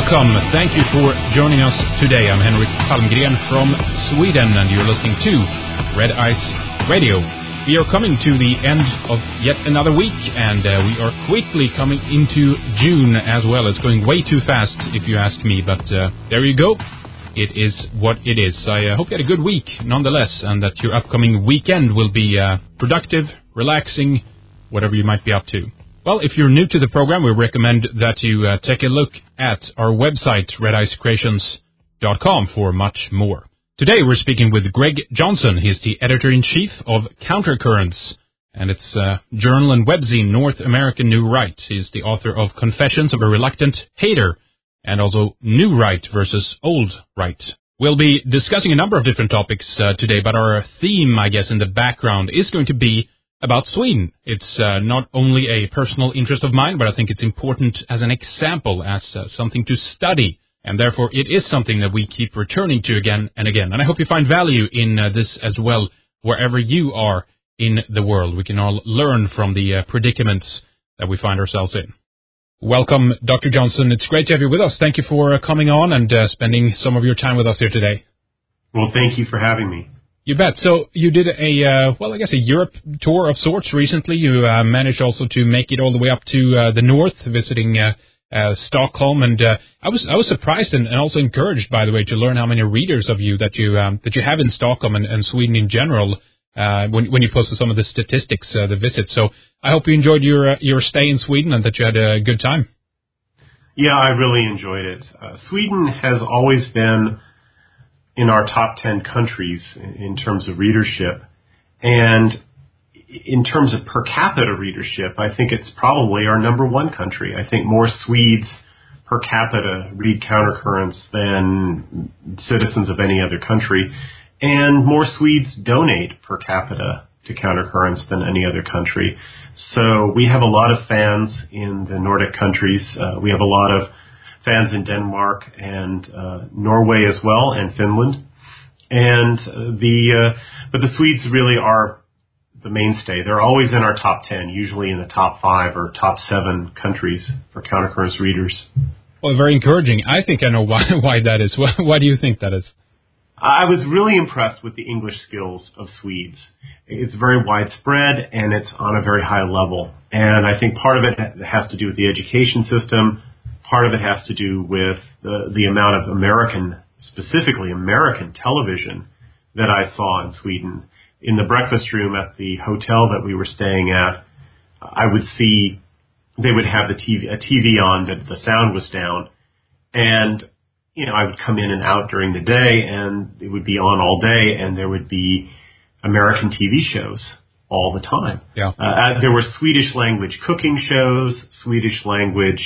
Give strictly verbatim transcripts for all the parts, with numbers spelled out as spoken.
Welcome. Thank you for joining us today. I'm Henrik Palmgren from Sweden, and you're listening to Red Ice Radio. We are coming to the end of yet another week, and uh, we are quickly coming into June as well. It's going way too fast, if you ask me, but uh, there you go. It is what it is. I uh, hope you had a good week, nonetheless, and that your upcoming weekend will be uh, productive, relaxing, whatever you might be up to. Well, if you're new to the program, we recommend that you uh, take a look at our website, red ice creations dot com, for much more. Today we're speaking with Greg Johnson. He's the editor-in-chief of Countercurrents, and it's uh, journal and webzine North American New Right. He's the author of Confessions of a Reluctant Hater, and also New Right versus Old Right. We'll be discussing a number of different topics uh, today, but our theme, I guess, in the background is going to be about Sweden. It's uh, not only a personal interest of mine, but I think it's important as an example, as uh, something to study. And therefore, it is something that we keep returning to again and again. And I hope you find value in uh, this as well, wherever you are in the world. We can all learn from the uh, predicaments that we find ourselves in. Welcome, Doctor Johnson. It's great to have you with us. Thank you for uh, coming on and uh, spending some of your time with us here today. Well, thank you for having me. You bet. So you did a, uh, well, I guess a Europe tour of sorts recently. You uh, managed also to make it all the way up to uh, the north, visiting uh, uh, Stockholm, and uh, I was I was surprised and, and also encouraged, by the way, to learn how many readers of you that you um, that you have in Stockholm and, and Sweden in general. Uh, when when you posted some of the statistics, uh, the visits. So I hope you enjoyed your uh, your stay in Sweden and that you had a good time. Yeah, I really enjoyed it. Uh, Sweden has always been in our top ten countries in terms of readership. And in terms of per capita readership, I think it's probably our number one country. I think more Swedes per capita read Countercurrents than citizens of any other country. And more Swedes donate per capita to Countercurrents than any other country. So we have a lot of fans in the Nordic countries. Uh, we have a lot of fans in Denmark and uh, Norway as well, and Finland. And the uh, but the Swedes really are the mainstay. They're always in our top ten, usually in the top five or top seven countries for Countercurrents readers. Well, very encouraging. I think I know why why that is. Why, why do you think that is? I was really impressed with the English skills of Swedes. It's very widespread, and it's on a very high level. And I think part of it has to do with the education system. Part of it has to do with the, the amount of American, specifically American television that I saw in Sweden. In the breakfast room at the hotel that we were staying at, I would see they would have the T V, a T V on, but the sound was down. And, you know, I would come in and out during the day, and it would be on all day, and there would be American T V shows all the time. Yeah. Uh, there were Swedish language cooking shows, Swedish language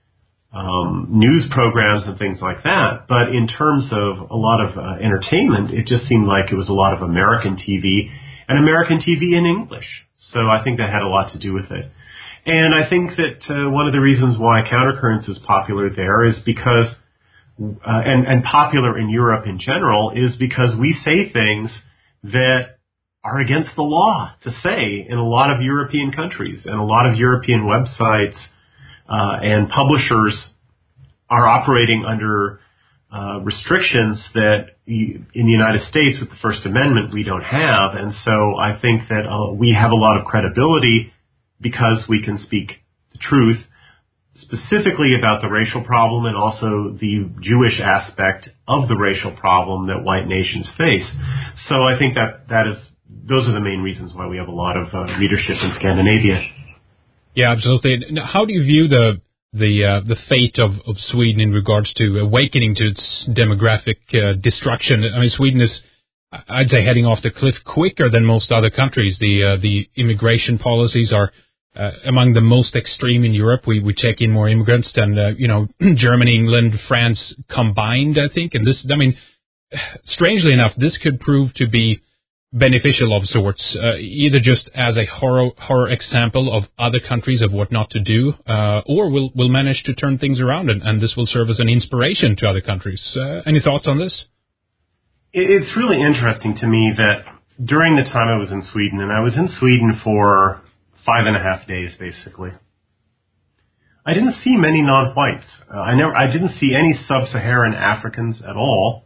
Um, news programs and things like that. But in terms of a lot of uh, entertainment, it just seemed like it was a lot of American T V and American T V in English. So I think that had a lot to do with it. And I think that uh, one of the reasons why Countercurrents is popular there is because, uh, and, and popular in Europe in general, is because we say things that are against the law to say in a lot of European countries, and a lot of European websites Uh, and publishers are operating under uh, restrictions that you, in the United States with the First Amendment we don't have. And so I think that uh, we have a lot of credibility because we can speak the truth, specifically about the racial problem and also the Jewish aspect of the racial problem that white nations face. So I think that, that is those are the main reasons why we have a lot of uh, readership in Scandinavia. Yeah, absolutely. Now, how do you view the the uh, the fate of, of Sweden in regards to awakening to its demographic uh, destruction? I mean, Sweden is, I'd say, heading off the cliff quicker than most other countries. The uh, the immigration policies are uh, among the most extreme in Europe. We we take in more immigrants than uh, you know Germany, England, France combined, I think. And this, I mean, strangely enough, this could prove to be beneficial of sorts, uh, either just as a horror horror example of other countries of what not to do, uh, or we'll, we'll manage to turn things around, and, and this will serve as an inspiration to other countries. Uh, any thoughts on this? It's really interesting to me that during the time I was in Sweden, and I was in Sweden for five and a half days, basically, I didn't see many non-whites. Uh, I never, I didn't see any sub-Saharan Africans at all.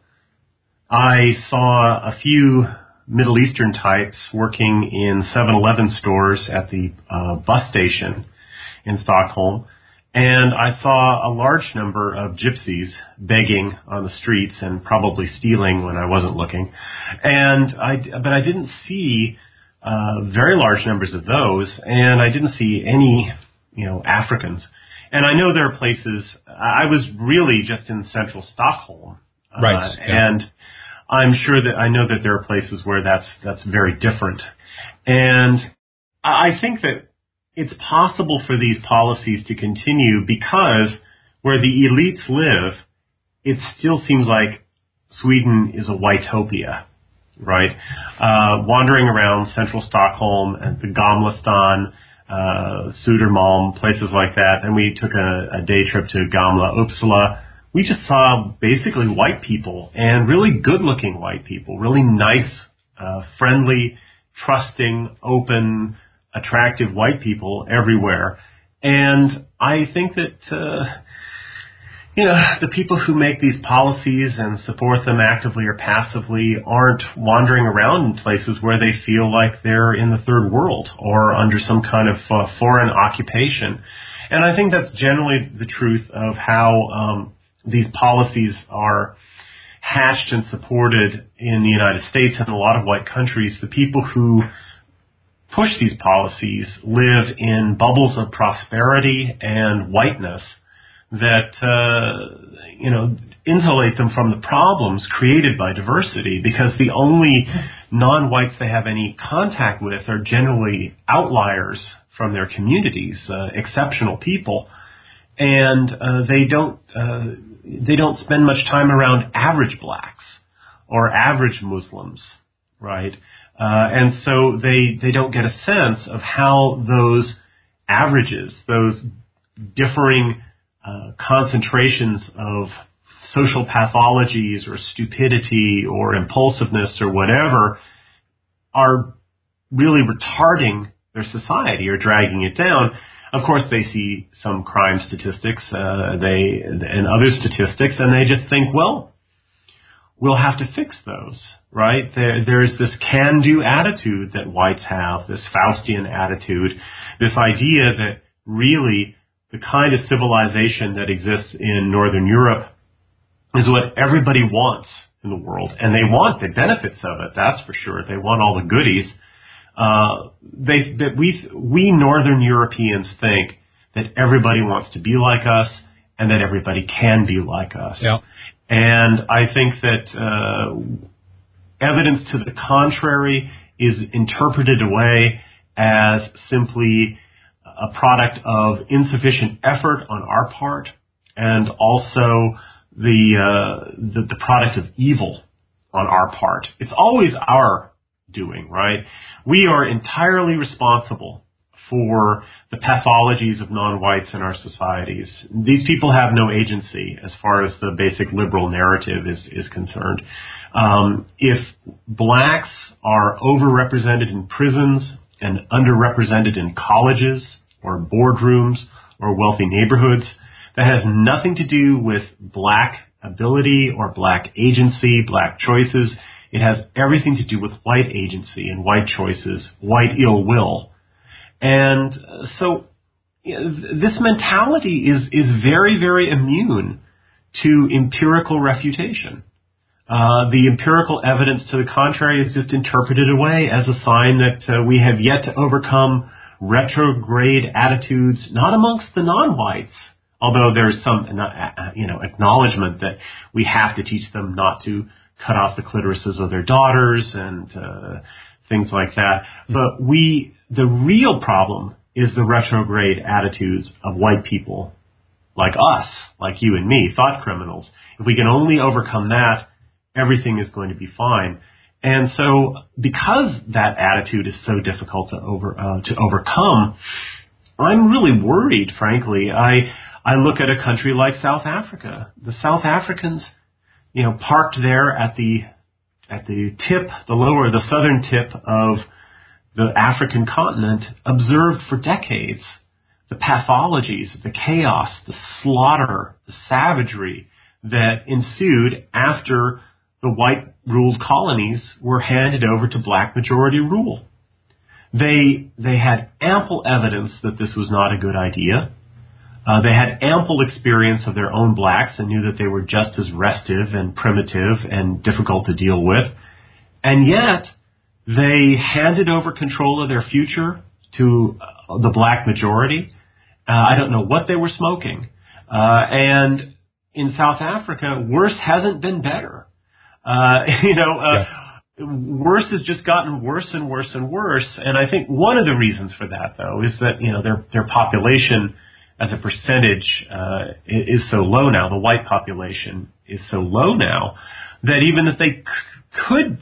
I saw a few Middle Eastern types working in seven eleven stores at the uh, bus station in Stockholm. And I saw a large number of gypsies begging on the streets and probably stealing when I wasn't looking. And I, but I didn't see uh, very large numbers of those, and I didn't see any, you know, Africans. And I know there are places. I was really just in central Stockholm, right? Uh, yeah. And I'm sure that I know that there are places where that's that's very different. And I think that it's possible for these policies to continue because where the elites live, it still seems like Sweden is a whitopia, right? Uh, wandering around central Stockholm and the Gamla uh, Södermalm, places like that, and we took a, a day trip to Gamla Uppsala. We just saw basically white people, and really good-looking white people, really nice, uh, friendly, trusting, open, attractive white people everywhere. And I think that, uh, you know, the people who make these policies and support them actively or passively aren't wandering around in places where they feel like they're in the third world or under some kind of uh, foreign occupation. And I think that's generally the truth of how um, these policies are hatched and supported in the United States and a lot of white countries. The people who push these policies live in bubbles of prosperity and whiteness that, uh, you know, insulate them from the problems created by diversity, because the only non-whites they have any contact with are generally outliers from their communities, uh, exceptional people, and uh, they don't uh, they don't spend much time around average blacks or average Muslims, right? Uh, and so they, they don't get a sense of how those averages, those differing uh, concentrations of social pathologies or stupidity or impulsiveness or whatever are really retarding their society or dragging it down. Of course, they see some crime statistics uh, they and other statistics, and they just think, well, we'll have to fix those, right? There, there's this can-do attitude that whites have, this Faustian attitude, this idea that really the kind of civilization that exists in Northern Europe is what everybody wants in the world. And they want the benefits of it, that's for sure. They want all the goodies. Uh, they, that we, we Northern Europeans think that everybody wants to be like us and that everybody can be like us. Yeah. And I think that uh, evidence to the contrary is interpreted away as simply a product of insufficient effort on our part, and also the, uh, the the product of evil on our part. It's always our doing, right? We are entirely responsible for the pathologies of non-whites in our societies. These people have no agency as far as the basic liberal narrative is, is concerned. Um, if blacks are overrepresented in prisons and underrepresented in colleges or boardrooms or wealthy neighborhoods, that has nothing to do with black ability or black agency, black choices. It has everything to do with white agency and white choices, white ill will. And so you know, this mentality is, is very, very immune to empirical refutation. Uh, the empirical evidence to the contrary is just interpreted away as a sign that uh, we have yet to overcome retrograde attitudes, not amongst the non-whites, although there's some you know, acknowledgement that we have to teach them not to cut off the clitorises of their daughters and uh, things like that. But we, the real problem is the retrograde attitudes of white people like us, like you and me, thought criminals. If we can only overcome that, everything is going to be fine. And so because that attitude is so difficult to over uh, to overcome, I'm really worried, frankly. I I look at a country like South Africa. The South Africans, you know, parked there at the at the tip, the lower, the southern tip of the African continent, observed for decades the pathologies, the chaos, the slaughter, the savagery that ensued after the white-ruled colonies were handed over to black majority rule. They, they had ample evidence that this was not a good idea. Uh, they had ample experience of their own blacks and knew that they were just as restive and primitive and difficult to deal with. And yet, they handed over control of their future to uh, the black majority. Uh, I don't know what they were smoking. Uh, and in South Africa, worse hasn't been better. Uh, you know, uh, yeah. worse has just gotten worse and worse and worse. And I think one of the reasons for that, though, is that, you know, their their population as a percentage uh, is so low now. The white population is so low now that even if they c- could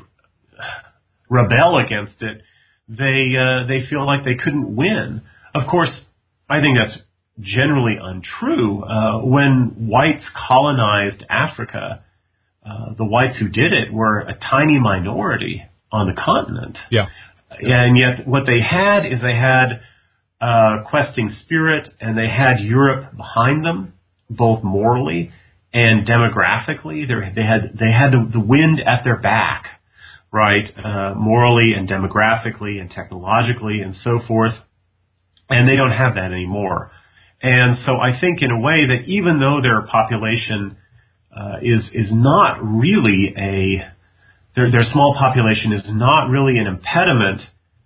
rebel against it, they uh, they feel like they couldn't win. Of course, I think that's generally untrue. Uh, when whites colonized Africa, uh, the whites who did it were a tiny minority on the continent. Yeah. And yet what they had is they had uh, questing spirit, and they had Europe behind them, both morally and demographically. They're, they had they had the, the wind at their back, right, uh, morally and demographically and technologically and so forth. And they don't have that anymore. And so I think in a way that even though their population uh, is is not really a, their, their small population is not really an impediment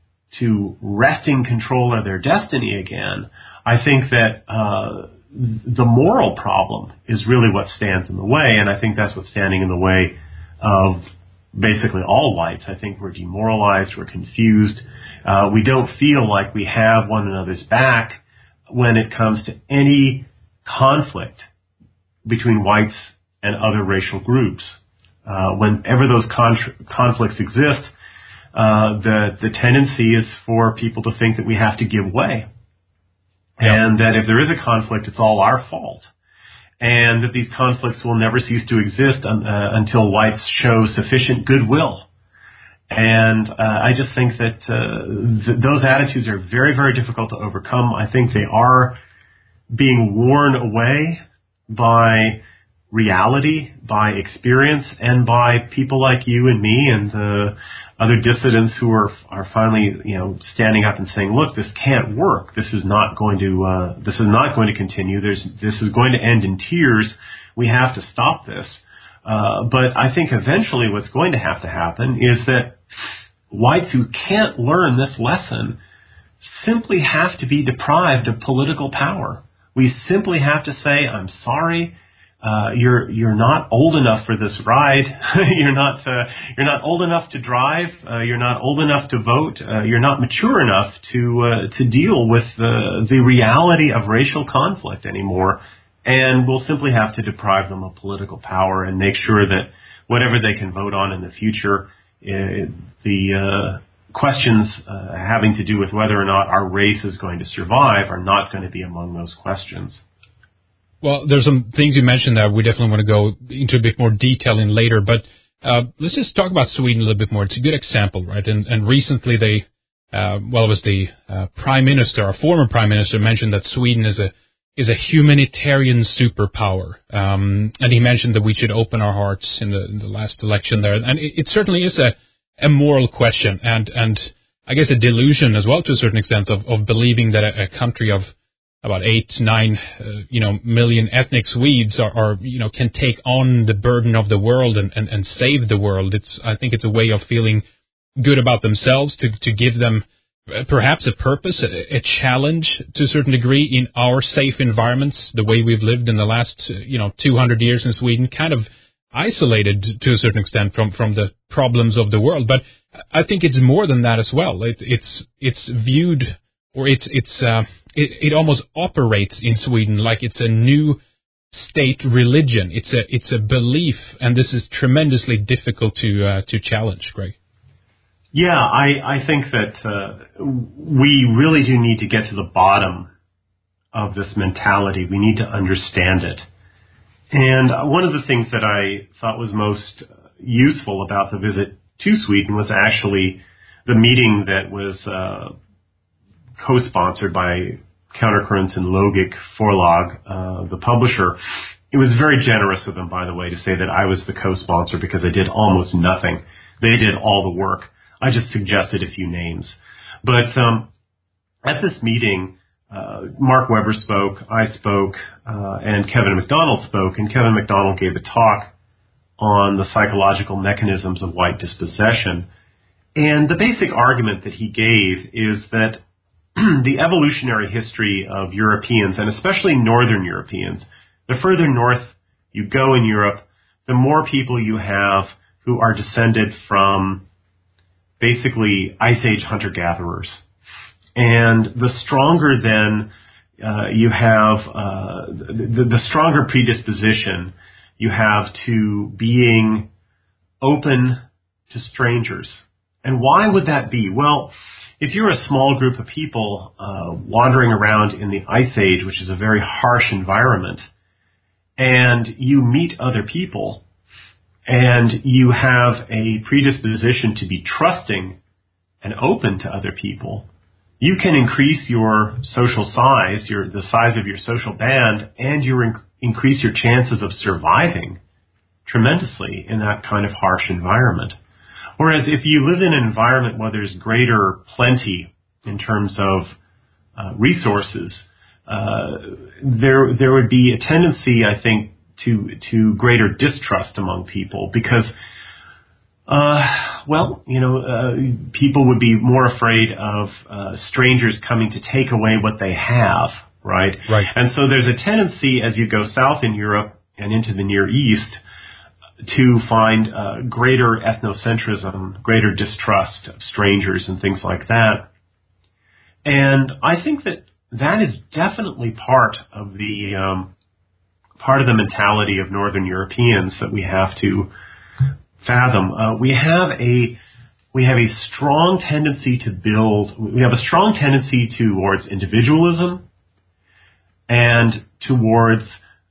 to wresting control of their destiny again, I think that uh, the moral problem is really what stands in the way. And I think that's what's standing in the way of basically all whites. I think we're demoralized, we're confused. Uh, we don't feel like we have one another's back when it comes to any conflict between whites and other racial groups. Uh, whenever those con- conflicts exist, uh, the, the tendency is for people to think that we have to give way. Yeah. And that if there is a conflict, it's all our fault. And that these conflicts will never cease to exist un- uh, until whites show sufficient goodwill. And uh, I just think that uh, th- those attitudes are very, very difficult to overcome. I think they are being worn away by reality, by experience, and by people like you and me and the other dissidents who are are finally, you know, standing up and saying, "Look, this can't work. This is not going to uh, this is not going to continue. There's this is going to end in tears. We have to stop this." Uh, but I think eventually what's going to have to happen is that whites who can't learn this lesson simply have to be deprived of political power. We simply have to say, I'm sorry, uh, you're you're not old enough for this ride. you're not uh, you're not old enough to drive. Uh, you're not old enough to vote. Uh, you're not mature enough to uh, to deal with the the reality of racial conflict anymore. And we'll simply have to deprive them of political power and make sure that whatever they can vote on in the future, uh, the uh, questions uh, having to do with whether or not our race is going to survive are not going to be among those questions. Well, there's some things you mentioned that we definitely want to go into a bit more detail in later, but uh, let's just talk about Sweden a little bit more. It's a good example, right? And, and recently they, uh, well, it was the uh, Prime Minister, our former Prime Minister, mentioned that Sweden is a is a humanitarian superpower. Um, and he mentioned that we should open our hearts in the, in the last election there. And it, it certainly is a, a moral question and, and I guess a delusion as well to a certain extent of, of believing that a, a country of about eight, nine, uh, you know, million ethnic Swedes are, are, you know, can take on the burden of the world and, and, and save the world. It's, I think it's a way of feeling good about themselves to, to give them perhaps a purpose, a, a challenge to a certain degree in our safe environments, the way we've lived in the last, you know, two hundred years in Sweden, kind of isolated to a certain extent from, from the problems of the world. But I think it's more than that as well. It, it's it's viewed, or it's it's uh, it, it almost operates in Sweden like it's a new state religion. It's a it's a belief, and this is tremendously difficult to uh, to challenge, Greg. Yeah, I, I think that uh, we really do need to get to the bottom of this mentality. We need to understand it. And one of the things that I thought was most useful about the visit to Sweden was actually the meeting that was uh, co-sponsored by Countercurrents and Logic Forlag, uh, the publisher. It was very generous of them, by the way, to say that I was the co-sponsor because I did almost nothing. They did all the work. I just suggested a few names. But um, at this meeting, uh, Mark Weber spoke, I spoke, uh, and Kevin McDonald spoke, and Kevin McDonald gave a talk on the psychological mechanisms of white dispossession. And the basic argument that he gave is that the evolutionary history of Europeans, and especially Northern Europeans, the further north you go in Europe, the more people you have who are descended from basically Ice Age hunter-gatherers. And the stronger then uh, you have, uh, the, the stronger predisposition you have to being open to strangers. And why would that be? Well, if you're a small group of people uh, wandering around in the Ice Age, which is a very harsh environment, and you meet other people, and you have a predisposition to be trusting and open to other people, you can increase your social size, your the size of your social band, and you inc- increase your chances of surviving tremendously in that kind of harsh environment. Whereas if you live in an environment where there's greater plenty in terms of uh, resources, uh, there there would be a tendency, I think, to to greater distrust among people because, uh, well, you know, uh, people would be more afraid of uh, strangers coming to take away what they have, right? Right. And so there's a tendency as you go south in Europe and into the Near East to find uh, greater ethnocentrism, greater distrust of strangers and things like that. And I think that that is definitely part of the um, part of the mentality of Northern Europeans that we have to fathom. Uh, we have a we have a strong tendency to build. We have a strong tendency towards individualism and towards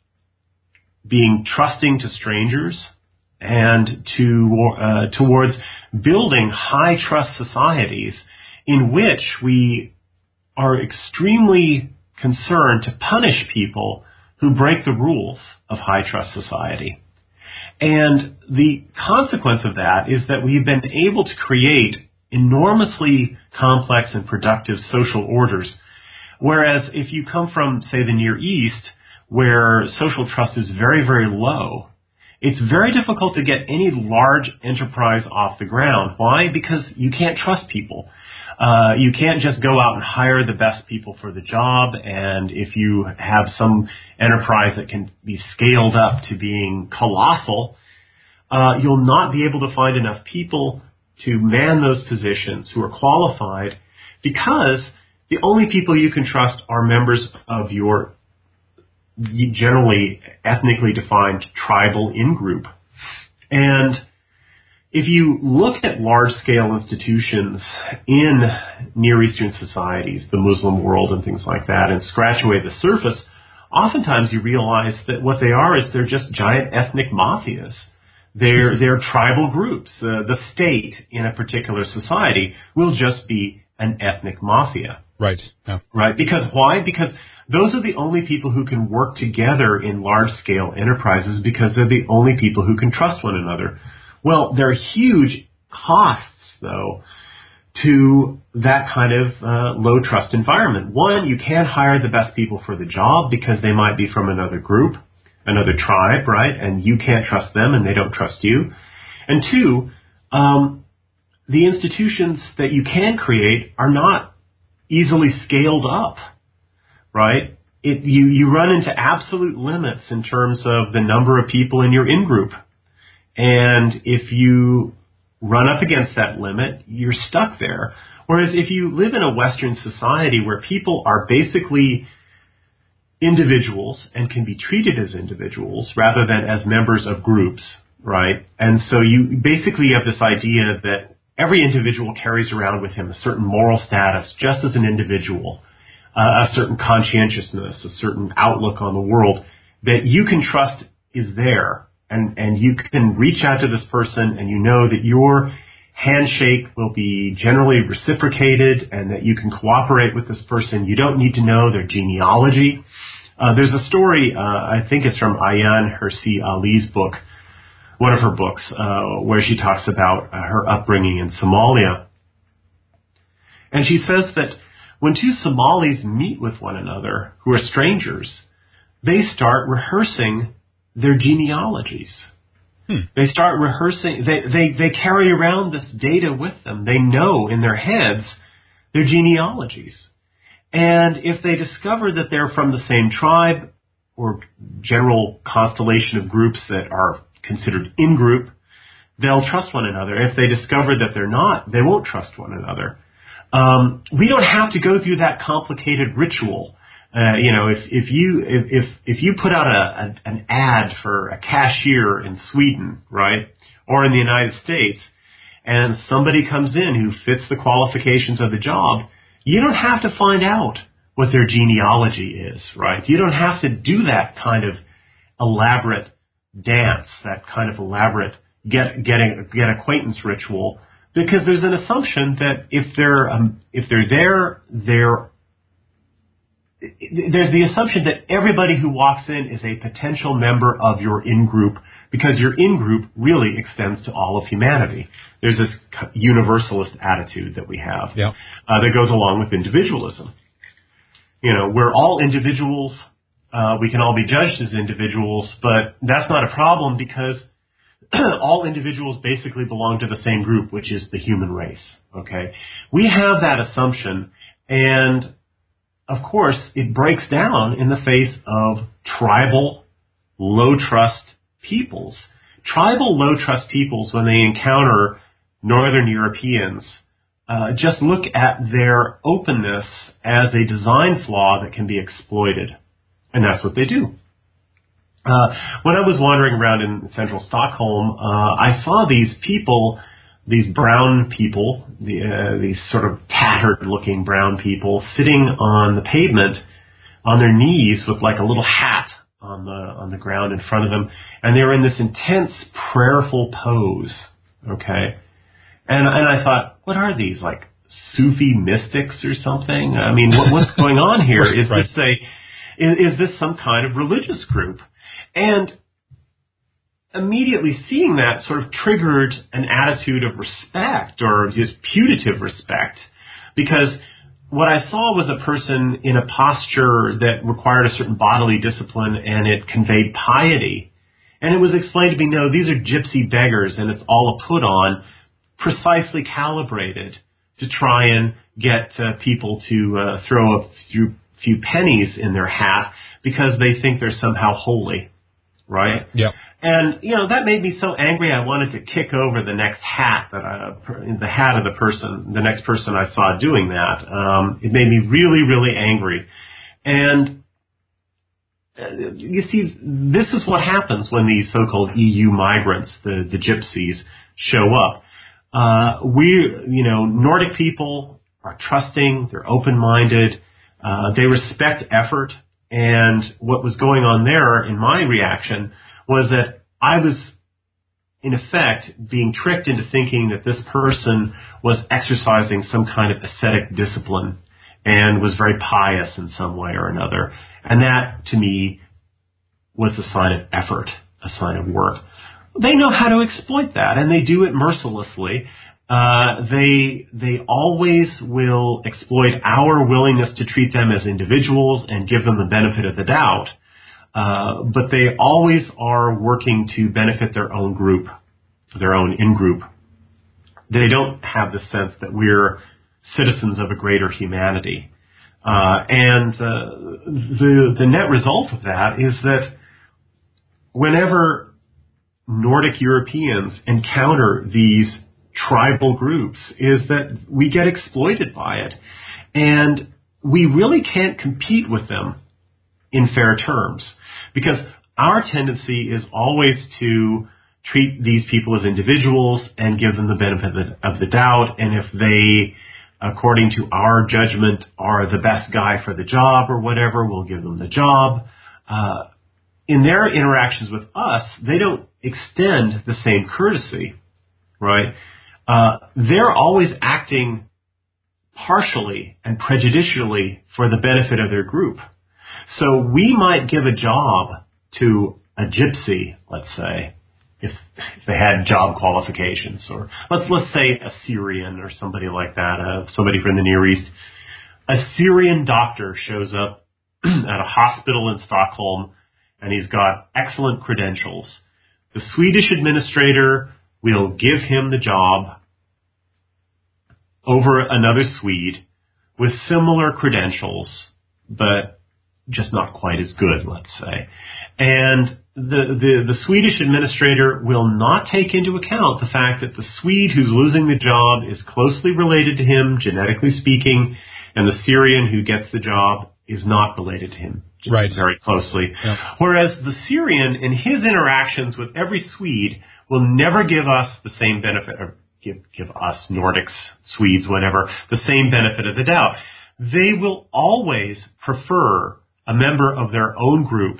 being trusting to strangers, and to uh, towards building high trust societies in which we are extremely concerned to punish people who break the rules of high trust society. And the consequence of that is that we've been able to create enormously complex and productive social orders. Whereas if you come from, say, the Near East, where social trust is very, very low, it's very difficult to get any large enterprise off the ground. Why? Because you can't trust people. Uh, you can't just go out and hire the best people for the job, and if you have some enterprise that can be scaled up to being colossal, uh, you'll not be able to find enough people to man those positions who are qualified because the only people you can trust are members of your generally ethnically defined tribal in-group. And if you look at large-scale institutions in Near Eastern societies, the Muslim world and things like that, and scratch away the surface, oftentimes you realize that what they are is they're just giant ethnic mafias. They're, they're tribal groups. Uh, the state in a particular society will just be an ethnic mafia. Right. Yeah. Right. Because why? Because those are the only people who can work together in large-scale enterprises because they're the only people who can trust one another. Well, there are huge costs, though, to that kind of uh, low-trust environment. One, you can't hire the best people for the job because they might be from another group, another tribe, right? And you can't trust them and they don't trust you. And two, um, the institutions that you can create are not easily scaled up, right? It, you, you run into absolute limits in terms of the number of people in your in-group. And if you run up against that limit, you're stuck there. Whereas if you live in a Western society where people are basically individuals and can be treated as individuals rather than as members of groups, right? And so you basically have this idea that every individual carries around with him a certain moral status just as an individual, uh, a certain conscientiousness, a certain outlook on the world that you can trust is there. And, and you can reach out to this person and you know that you're handshake will be generally reciprocated and that you can cooperate with this person. You don't need to know their genealogy. Uh, there's a story, uh, I think it's from Ayaan Hirsi Ali's book, one of her books, uh, where she talks about uh, her upbringing in Somalia. And she says that when two Somalis meet with one another who are strangers, they start rehearsing their genealogies. Hmm. They start rehearsing, they, they, they carry around this data with them. They know in their heads their genealogies. And if they discover that they're from the same tribe or general constellation of groups that are considered in-group, they'll trust one another. If they discover that they're not, they won't trust one another. Um, we don't have to go through that complicated ritual. Uh, you know, if, if you if, if if you put out a, a an ad for a cashier in Sweden, right, or in the United States, and somebody comes in who fits the qualifications of the job, you don't have to find out what their genealogy is, right? You don't have to do that kind of elaborate dance, that kind of elaborate get getting get acquaintance ritual, because there's an assumption that if they're um, if they're there, they're there's the assumption that everybody who walks in is a potential member of your in-group, because your in-group really extends to all of humanity. There's this universalist attitude that we have yeah. uh, that goes along with individualism. You know, we're all individuals. Uh, we can all be judged as individuals, but that's not a problem because all individuals basically belong to the same group, which is the human race. Okay, we have that assumption, and of course, it breaks down in the face of tribal, low-trust peoples. Tribal, low-trust peoples, when they encounter Northern Europeans, uh, just look at their openness as a design flaw that can be exploited. And that's what they do. Uh, when I was wandering around in central Stockholm, uh, I saw these people, these brown people, the, uh, these sort of tattered-looking brown people sitting on the pavement on their knees with like a little hat on the on the ground in front of them, and they were in this intense, prayerful pose. Okay, and and I thought, what are these, like Sufi mystics or something? I mean, what, what's going on here? Is right. this a is, is this some kind of religious group? And immediately seeing that sort of triggered an attitude of respect, or just putative respect, because what I saw was a person in a posture that required a certain bodily discipline, and it conveyed piety. And it was explained to me, no, these are gypsy beggars, and it's all a put-on, precisely calibrated to try and get uh, people to uh, throw a few, few pennies in their hat because they think they're somehow holy, right? Yeah. And, you know, that made me so angry I wanted to kick over the next hat, that I, the hat of the person, the next person I saw doing that. Um, it made me really, really angry. And uh, you see, this is what happens when these so-called E U migrants, the, the gypsies, show up. Uh, we, you know, Nordic people are trusting, they're open-minded, uh, they respect effort. And what was going on there, in my reaction, was that I was, in effect, being tricked into thinking that this person was exercising some kind of ascetic discipline and was very pious in some way or another. And that, to me, was a sign of effort, a sign of work. They know how to exploit that, and they do it mercilessly. Uh, they they always will exploit our willingness to treat them as individuals and give them the benefit of the doubt. Uh, but they always are working to benefit their own group, their own in-group. They don't have the sense that we're citizens of a greater humanity. Uh, and uh, the the net result of that is that whenever Nordic Europeans encounter these tribal groups, is that we get exploited by it. And we really can't compete with them in fair terms, because our tendency is always to treat these people as individuals and give them the benefit of the doubt, and if they, according to our judgment, are the best guy for the job or whatever, we'll give them the job. Uh, in their interactions with us, they don't extend the same courtesy, right? uh, they're always acting partially and prejudicially for the benefit of their group. So we might give a job to a gypsy, let's say, if, if they had job qualifications, or let's let's say a Syrian or somebody like that, uh, somebody from the Near East. A Syrian doctor shows up at a hospital in Stockholm, and he's got excellent credentials. The Swedish administrator will give him the job over another Swede with similar credentials, but just not quite as good, let's say. And the, the, the Swedish administrator will not take into account the fact that the Swede who's losing the job is closely related to him, genetically speaking, and the Syrian who gets the job is not related to him right. very closely. Yep. Whereas the Syrian, in his interactions with every Swede, will never give us the same benefit, or give, give us, Nordics, Swedes, whatever, the same benefit of the doubt. They will always prefer a member of their own group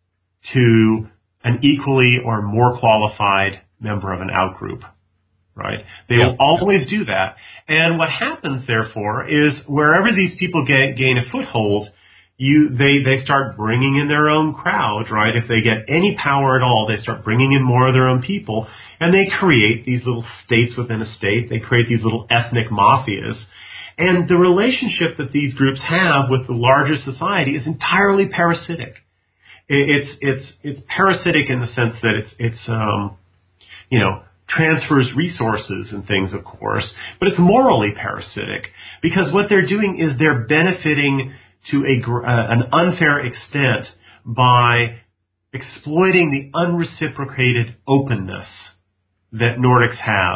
to an equally or more qualified member of an outgroup, right? They yep. will always do that. And what happens, therefore, is wherever these people gain, gain a foothold, you they, they start bringing in their own crowd, right? If they get any power at all, they start bringing in more of their own people, and they create these little states within a state. They create these little ethnic mafias. And the relationship that these groups have with the larger society is entirely parasitic. It's it's it's parasitic in the sense that it's it's um, you know transfers resources and things, of course, but it's morally parasitic because what they're doing is they're benefiting to a uh, an unfair extent by exploiting the unreciprocated openness that Nordics have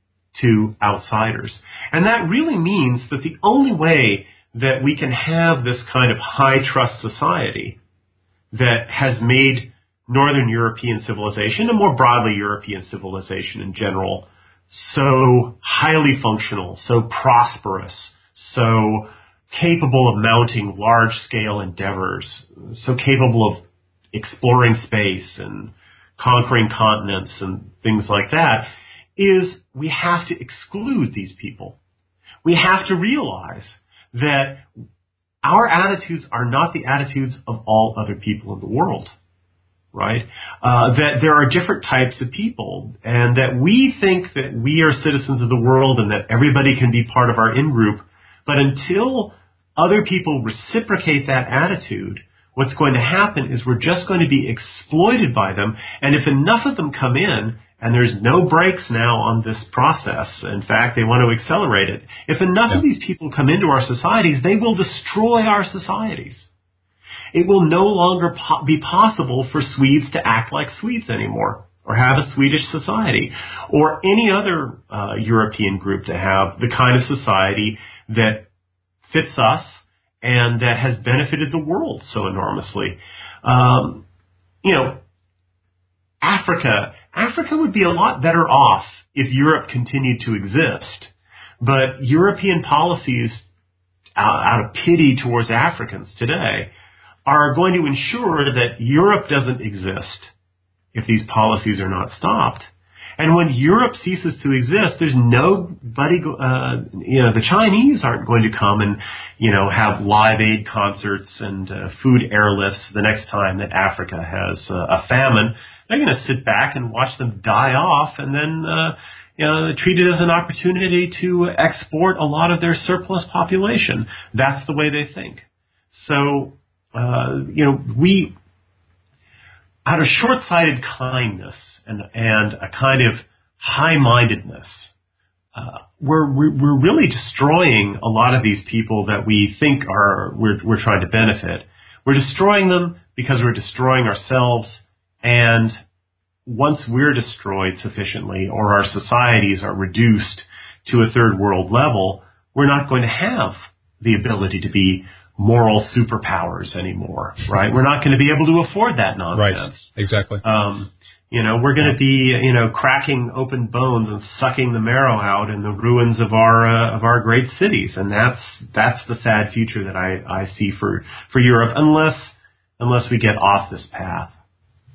to outsiders. And that really means that the only way that we can have this kind of high trust society that has made Northern European civilization, and more broadly European civilization in general, so highly functional, so prosperous, so capable of mounting large-scale endeavors, so capable of exploring space and conquering continents and things like that, is we have to exclude these people. We have to realize that our attitudes are not the attitudes of all other people in the world, right? Uh, that there are different types of people, and that we think that we are citizens of the world and that everybody can be part of our in-group. But until other people reciprocate that attitude, what's going to happen is we're just going to be exploited by them. And if enough of them come in, and there's no brakes now on this process. In fact, they want to accelerate it. If enough yeah. of these people come into our societies, they will destroy our societies. It will no longer po- be possible for Swedes to act like Swedes anymore, or have a Swedish society, or any other uh, European group to have the kind of society that fits us and that has benefited the world so enormously. Um, you know, Africa... Africa would be a lot better off if Europe continued to exist. But European policies, out of pity towards Africans today, are going to ensure that Europe doesn't exist if these policies are not stopped. And when Europe ceases to exist, there's nobody, uh, you know, the Chinese aren't going to come and, you know, have Live Aid concerts and uh, food airlifts the next time that Africa has uh, a famine. They're going to sit back and watch them die off and then, uh, you know, treat it as an opportunity to export a lot of their surplus population. That's the way they think. So, uh, you know, we, out of short-sighted kindness and, and a kind of high-mindedness, uh, we're, we're we're really destroying a lot of these people that we think are we're we're trying to benefit. We're destroying them because we're destroying ourselves. And once we're destroyed sufficiently, or our societies are reduced to a third world level, we're not going to have the ability to be moral superpowers anymore, right? We're not going to be able to afford that nonsense. Right, exactly. Um, you know, we're going to be, you know, cracking open bones and sucking the marrow out in the ruins of our uh, of our great cities, and that's that's the sad future that I, I see for for Europe, unless unless we get off this path.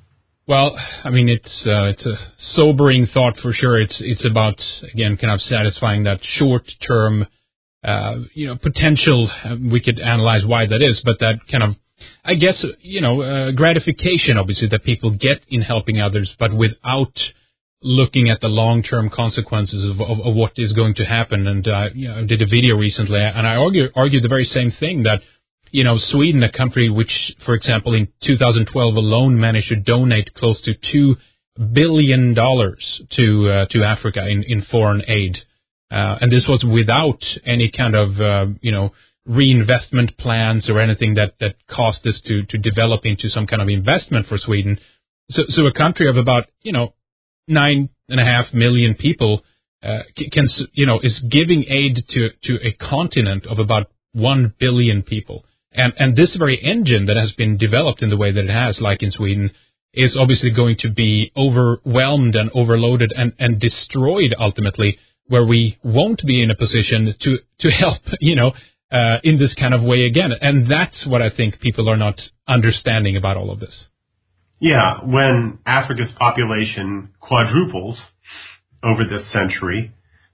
Well, I mean, it's uh, it's a sobering thought for sure. It's it's about, again, kind of satisfying that short-term, uh, you know, potential. Uh, we could analyze why that is, but that kind of, I guess, you know, uh, gratification, obviously, that people get in helping others, but without looking at the long-term consequences of, of, of what is going to happen. And uh, you know, I did a video recently, and I argue, argued the very same thing, that, you know, Sweden, a country which, for example, in two thousand twelve alone managed to donate close to two billion dollars to uh, to Africa in, in foreign aid. Uh, and this was without any kind of, uh, you know, reinvestment plans or anything that, that caused this to, to develop into some kind of investment for Sweden. So, so a country of about, you know, nine and a half million people uh, can, you know, is giving aid to, to a continent of about one billion people. And, and this very engine that has been developed in the way that it has, like in Sweden, is obviously going to be overwhelmed and overloaded and, and destroyed ultimately, where we won't be in a position to, to help, you know, uh, in this kind of way again. And that's what I think people are not understanding about all of this. Yeah, when Africa's population quadruples over this century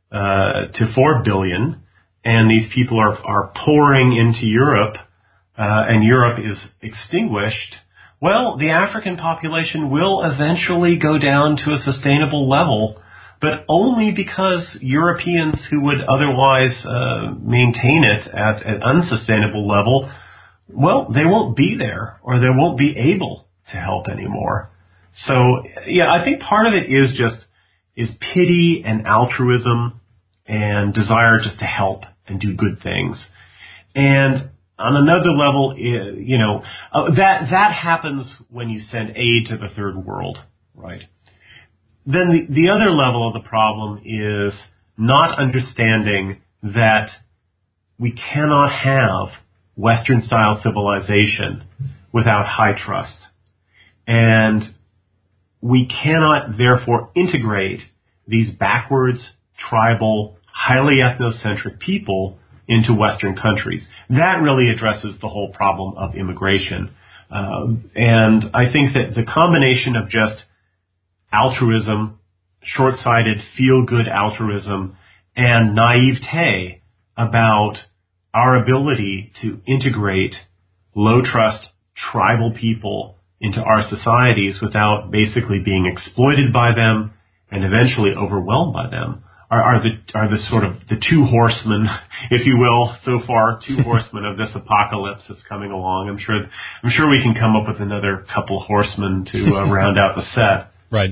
uh, to four billion, and these people are, are pouring into Europe, Uh, and Europe is extinguished, well, the African population will eventually go down to a sustainable level, but only because Europeans who would otherwise uh, maintain it at an unsustainable level, well, they won't be there, or they won't be able to help anymore. So, yeah, I think part of it is just is pity and altruism and desire just to help and do good things. And on another level, you know, uh, that that happens when you send aid to the third world, right? Then the, the other level of the problem is not understanding that we cannot have Western-style civilization without high trust. And we cannot, therefore, integrate these backwards, tribal, highly ethnocentric people into Western countries. That really addresses the whole problem of immigration. Um, and I think that the combination of just altruism, short-sighted, feel-good altruism, and naivete about our ability to integrate low-trust tribal people into our societies without basically being exploited by them and eventually overwhelmed by them Are, are the are the sort of the two horsemen, if you will, so far, two horsemen of this apocalypse that's coming along. I'm sure I'm sure we can come up with another couple horsemen to uh, round out the set. Right.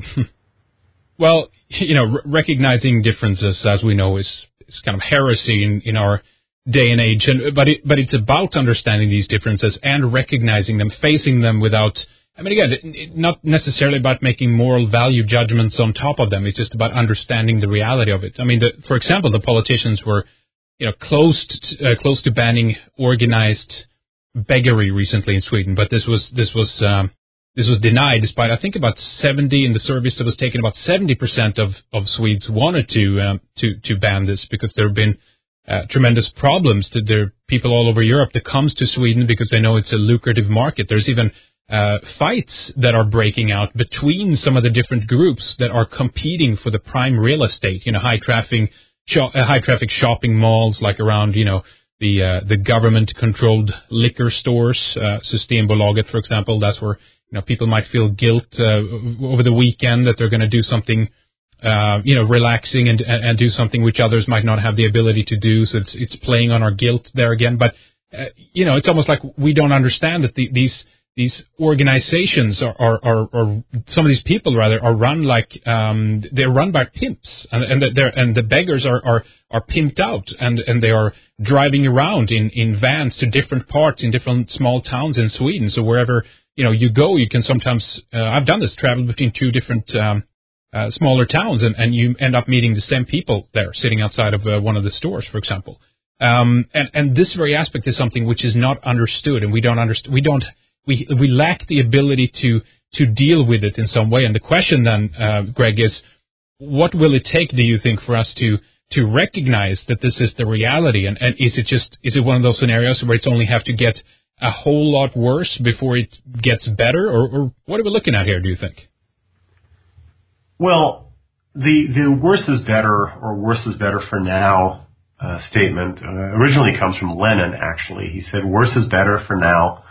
Well, you know, r- recognizing differences, as we know, is, is kind of heresy in, in our day and age. And but it, but it's about understanding these differences and recognizing them, facing them without. I mean, again, it, it, not necessarily about making moral value judgments on top of them. It's just about understanding the reality of it. I mean, the, for example, the politicians were, you know, close to, uh, close to banning organized beggary recently in Sweden, but this was this was um, this was denied. Despite, I think, about seventy in the surveys that was taken, about seventy percent of of Swedes wanted to um, to to ban this because there have been uh, tremendous problems to their people all over Europe that comes to Sweden because they know it's a lucrative market. There's even Uh, fights that are breaking out between some of the different groups that are competing for the prime real estate, you know, high traffic, shop, uh, high traffic shopping malls, like around, you know, the uh, the government controlled liquor stores, uh, Systembolaget, for example. That's where, you know, people might feel guilt uh, over the weekend that they're going to do something, uh, you know, relaxing and, and and do something which others might not have the ability to do. So it's it's playing on our guilt there again. But uh, you know, it's almost like we don't understand that the, these. These organizations are, are, are, are, some of these people rather, are run like, um, they're run by pimps, and, and they're, and the beggars are, are, are pimped out, and, and they are driving around in, in vans to different parts in different small towns in Sweden. So wherever, you know, you go, you can sometimes, uh, I've done this, travel between two different, um, uh, smaller towns, and, and you end up meeting the same people there, sitting outside of uh, one of the stores, for example. Um, and, and this very aspect is something which is not understood, and we don't understand, we don't, We we lack the ability to to deal with it in some way. And the question then, uh, Greg, is what will it take, do you think, for us to to recognize that this is the reality? And, and is it just is it one of those scenarios where it's only have to get a whole lot worse before it gets better? Or, or what are we looking at here, do you think? Well, the the worse is better or worse is better for now uh, statement uh, originally comes from Lenin, actually. He said, worse is better for now.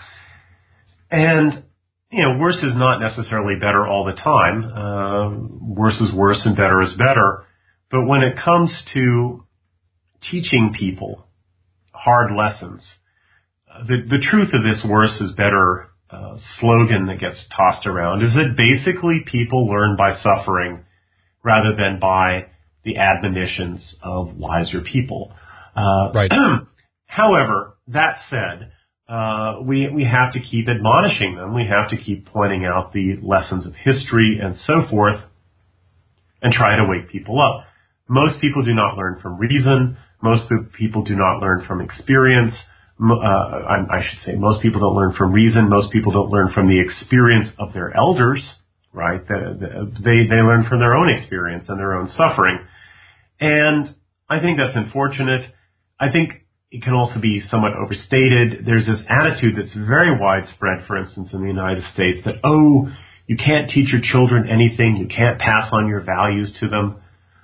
And, you know, worse is not necessarily better all the time. Uh, worse is worse and better is better. But when it comes to teaching people hard lessons, uh, the, the truth of this worse is better uh, slogan that gets tossed around is that basically people learn by suffering rather than by the admonitions of wiser people. Uh, right. However, that said, uh, we we have to keep admonishing them. We have to keep pointing out the lessons of history and so forth, and try to wake people up. Most people do not learn from reason. Most people do not learn from experience. Uh, I, I should say most people don't learn from reason. Most people don't learn from the experience of their elders. Right? The, the, they they learn from their own experience and their own suffering. And I think that's unfortunate. I think it can also be somewhat overstated. There's this attitude that's very widespread, for instance, in the United States, that, oh, you can't teach your children anything. You can't pass on your values to them.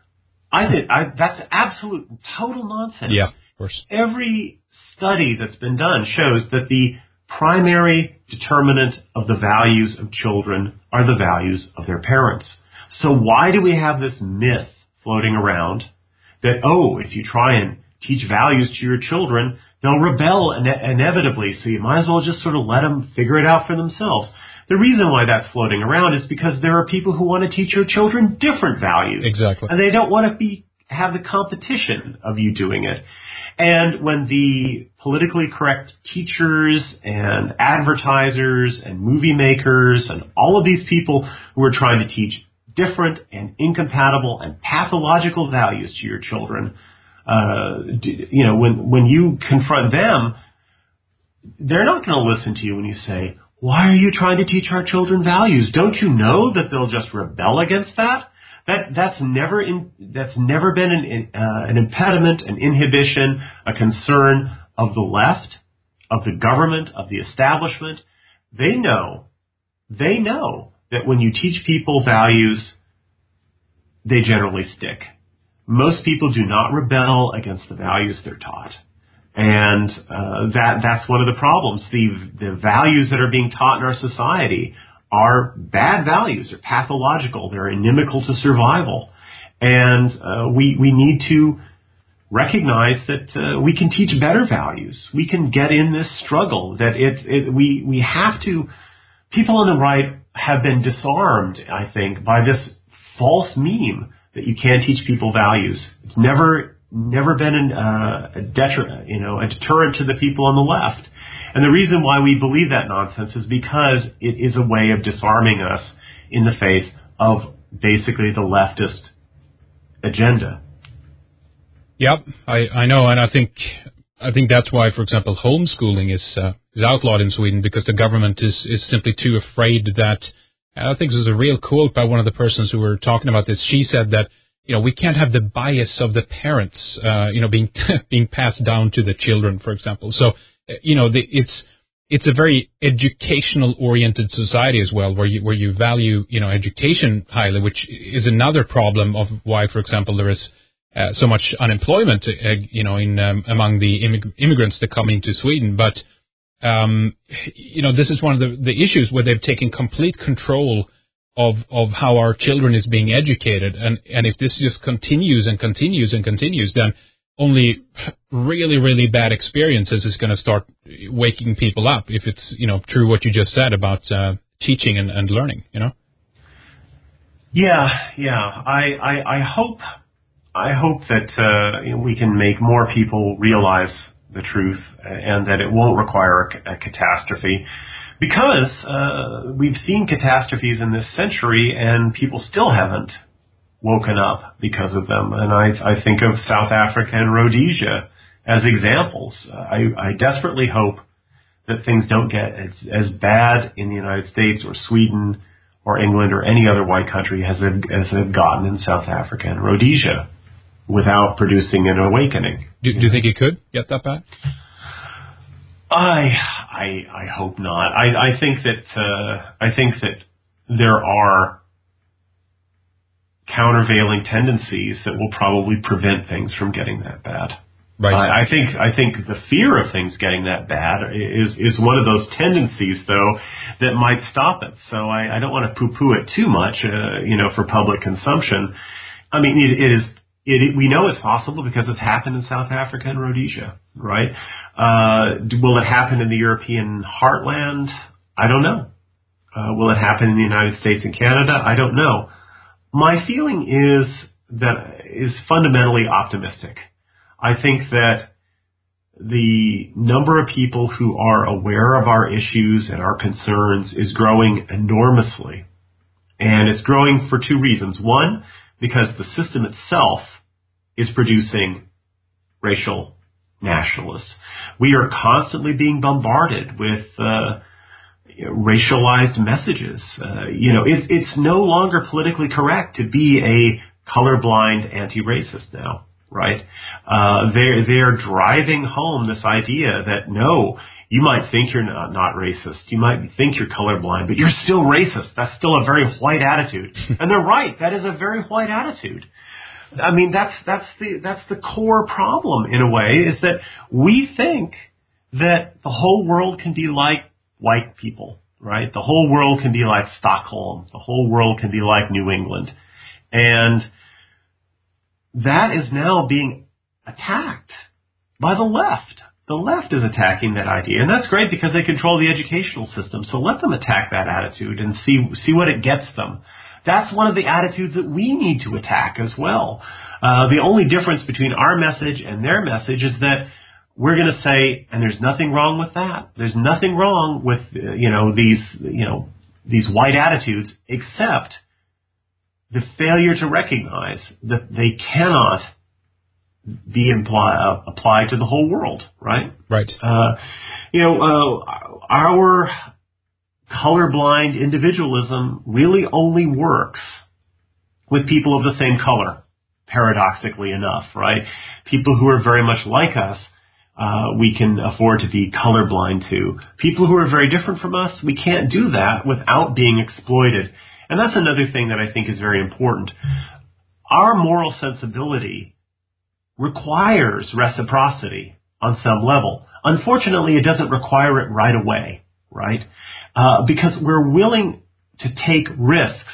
I think I, that's absolute, total nonsense. Yeah, of course. Every study that's been done shows that the primary determinant of the values of children are the values of their parents. So why do we have this myth floating around that, oh, if you try and teach values to your children, they'll rebel ine- inevitably, so you might as well just sort of let them figure it out for themselves. The reason why that's floating around is because there are people who want to teach your children different values. Exactly. And they don't want to be have the competition of you doing it. And when the politically correct teachers and advertisers and movie makers and all of these people who are trying to teach different and incompatible and pathological values to your children, uh, you know, when, when you confront them, they're not going to listen to you when you say, why are you trying to teach our children values? Don't you know that they'll just rebel against that? That that's never in, that's never been an uh, an impediment, an inhibition, a concern of the left, of the government, of the establishment. They know, they know that when you teach people values, they generally stick. Most people do not rebel against the values they're taught. And uh, that that's one of the problems. The the values that are being taught in our society are bad values. They're pathological. They're inimical to survival. And uh, we we need to recognize that uh, we can teach better values. We can get in this struggle. That it, it we we have to. People on the right have been disarmed, I think, by this false meme that you can't teach people values. It's never. Never been an, uh, a deter, you know, a deterrent to the people on the left. And the reason why we believe that nonsense is because it is a way of disarming us in the face of basically the leftist agenda. Yep, I, I know, and I think I think that's why, for example, homeschooling is uh, is outlawed in Sweden, because the government is, is simply too afraid that. I think this was a real quote by one of the persons who were talking about this. She said that, you know, we can't have the bias of the parents, uh, you know, being being passed down to the children, for example. So, you know, the, it's it's a very educational-oriented society as well, where you where you value, you know, education highly, which is another problem of why, for example, there is uh, so much unemployment, uh, you know, in um, among the immig- immigrants that come into Sweden. But um, you know, this is one of the, the issues where they've taken complete control of of how our children is being educated, and and if this just continues and continues and continues, then only really really bad experiences is going to start waking people up. If it's, you know, true what you just said about uh, teaching and, and learning, you know. Yeah, yeah. I I, I hope I hope that uh, you know, we can make more people realize the truth, and that it won't require a, a catastrophe. Because uh, we've seen catastrophes in this century, and people still haven't woken up because of them. And I, I think of South Africa and Rhodesia as examples. Uh, I, I desperately hope that things don't get as, as bad in the United States or Sweden or England or any other white country as they've, as they've gotten in South Africa and Rhodesia, without producing an awakening. Do, do you think it could get that bad? I I I hope not. I I think that uh, I think that there are countervailing tendencies that will probably prevent things from getting that bad. Right. I, I think I think the fear of things getting that bad is is one of those tendencies, though, that might stop it. So I, I don't want to poo-poo it too much, uh, you know, for public consumption. I mean, it, it is. It, we know it's possible because it's happened in South Africa and Rhodesia, right? Uh, will it happen in the European heartland? I don't know. Uh, will it happen in the United States and Canada? I don't know. My feeling is that is fundamentally optimistic. I think that the number of people who are aware of our issues and our concerns is growing enormously. And it's growing for two reasons. One, because the system itself is producing racial nationalists. We are constantly being bombarded with uh, racialized messages. Uh, you know, it, it's no longer politically correct to be a colorblind anti-racist now. Right? Uh, they're, they're driving home this idea that no, you might think you're not, not racist. You might think you're colorblind, but you're still racist. That's still a very white attitude. And they're right. That is a very white attitude. I mean, that's, that's the, that's the core problem in a way, is that we think that the whole world can be like white people, right? The whole world can be like Stockholm. The whole world can be like New England. And that is now being attacked by the left. The left is attacking that idea, and that's great because they control the educational system. So let them attack that attitude and see see what it gets them. That's one of the attitudes that we need to attack as well. Uh, the only difference between our message and their message is that we're going to say, and there's nothing wrong with that. There's nothing wrong with uh, you know these you know these white attitudes, except the failure to recognize that they cannot be imply, uh, applied to the whole world, right? Right. Uh, you know, uh, our colorblind individualism really only works with people of the same color, paradoxically enough, right? People who are very much like us, uh, we can afford to be colorblind to. People who are very different from us, we can't do that without being exploited. And that's another thing that I think is very important. Our moral sensibility requires reciprocity on some level. Unfortunately, it doesn't require it right away, right? Uh, because we're willing to take risks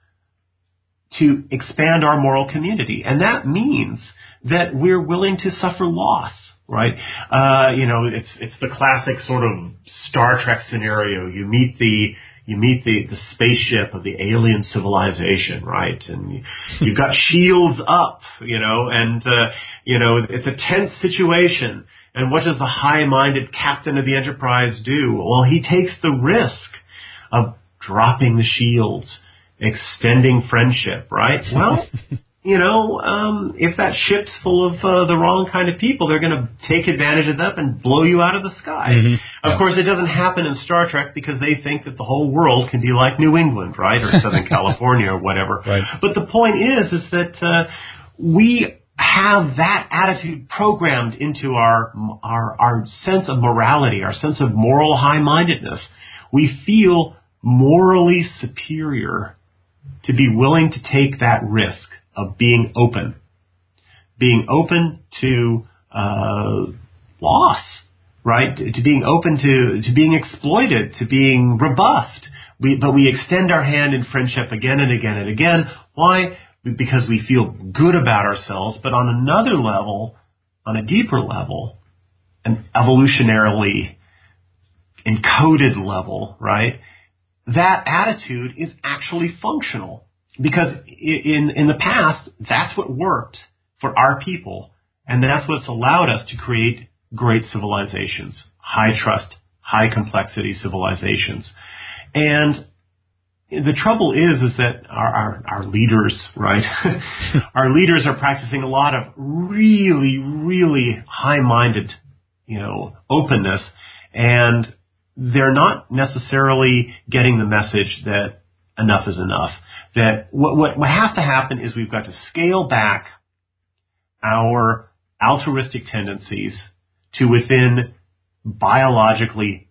to expand our moral community. And that means that we're willing to suffer loss, right? Uh, you know, it's, it's the classic sort of Star Trek scenario. You meet the You meet the, the spaceship of the alien civilization, right? And you've got shields up, you know, and, uh, you know, it's a tense situation. And what does the high-minded captain of the Enterprise do? Well, he takes the risk of dropping the shields, extending friendship, right? Well, you know, um, if that ship's full of uh, the wrong kind of people, they're going to take advantage of that and blow you out of the sky. Mm-hmm. Of yeah. course, it doesn't happen in Star Trek because they think that the whole world can be like New England, right, or Southern California or whatever. Right. But the point is, is that uh, we have that attitude programmed into our our our sense of morality, our sense of moral high-mindedness. We feel morally superior to be willing to take that risk of being open, being open to uh, loss, right? To being open to, to being exploited, to being rebuffed. We, but we extend our hand in friendship again and again and again. Why? Because we feel good about ourselves. But on another level, on a deeper level, an evolutionarily encoded level, right? That attitude is actually functional. Because in in the past, that's what worked for our people, and that's what's allowed us to create great civilizations, high trust, high complexity civilizations. And the trouble is, is that our our, our leaders, right? Our leaders are practicing a lot of really, really high-minded, you know, openness, and they're not necessarily getting the message that enough is enough. That what, what, what has to happen is we've got to scale back our altruistic tendencies to within biologically,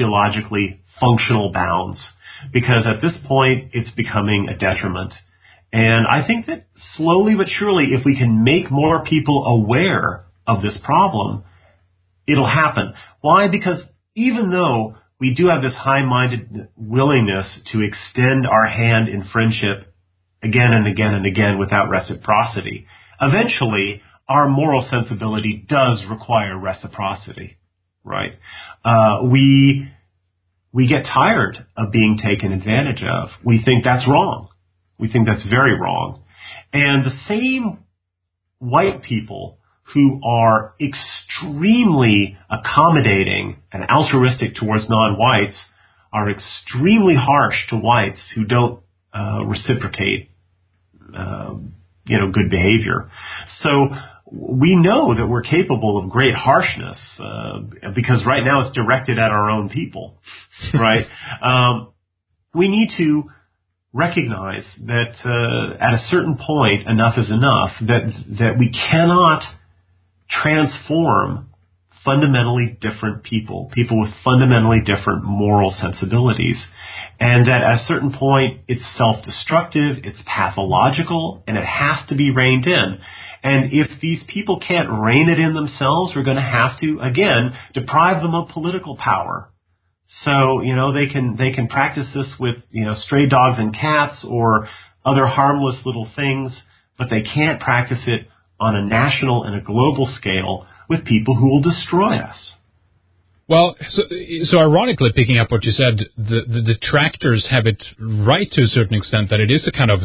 sociologically functional bounds. Because at this point, it's becoming a detriment. And I think that slowly but surely, if we can make more people aware of this problem, it'll happen. Why? Because even though we do have this high-minded willingness to extend our hand in friendship again and again and again without reciprocity, eventually our moral sensibility does require reciprocity, right? Uh, we, we get tired of being taken advantage of. We think that's wrong. We think that's very wrong. And the same white people who are extremely accommodating and altruistic towards non-whites are extremely harsh to whites who don't uh, reciprocate, uh, you know, good behavior. So we know that we're capable of great harshness uh, because right now it's directed at our own people, right? um, we need to recognize that uh, at a certain point, enough is enough, that that we cannot transform fundamentally different people, people with fundamentally different moral sensibilities. And that at a certain point, it's self-destructive, it's pathological, and it has to be reined in. And if these people can't rein it in themselves, we're going to have to, again, deprive them of political power. So, you know, they can, they can practice this with, you know, stray dogs and cats or other harmless little things, but they can't practice it on a national and a global scale with people who will destroy us. Well, so, so ironically, picking up what you said, the, the detractors have it right to a certain extent that it is a kind of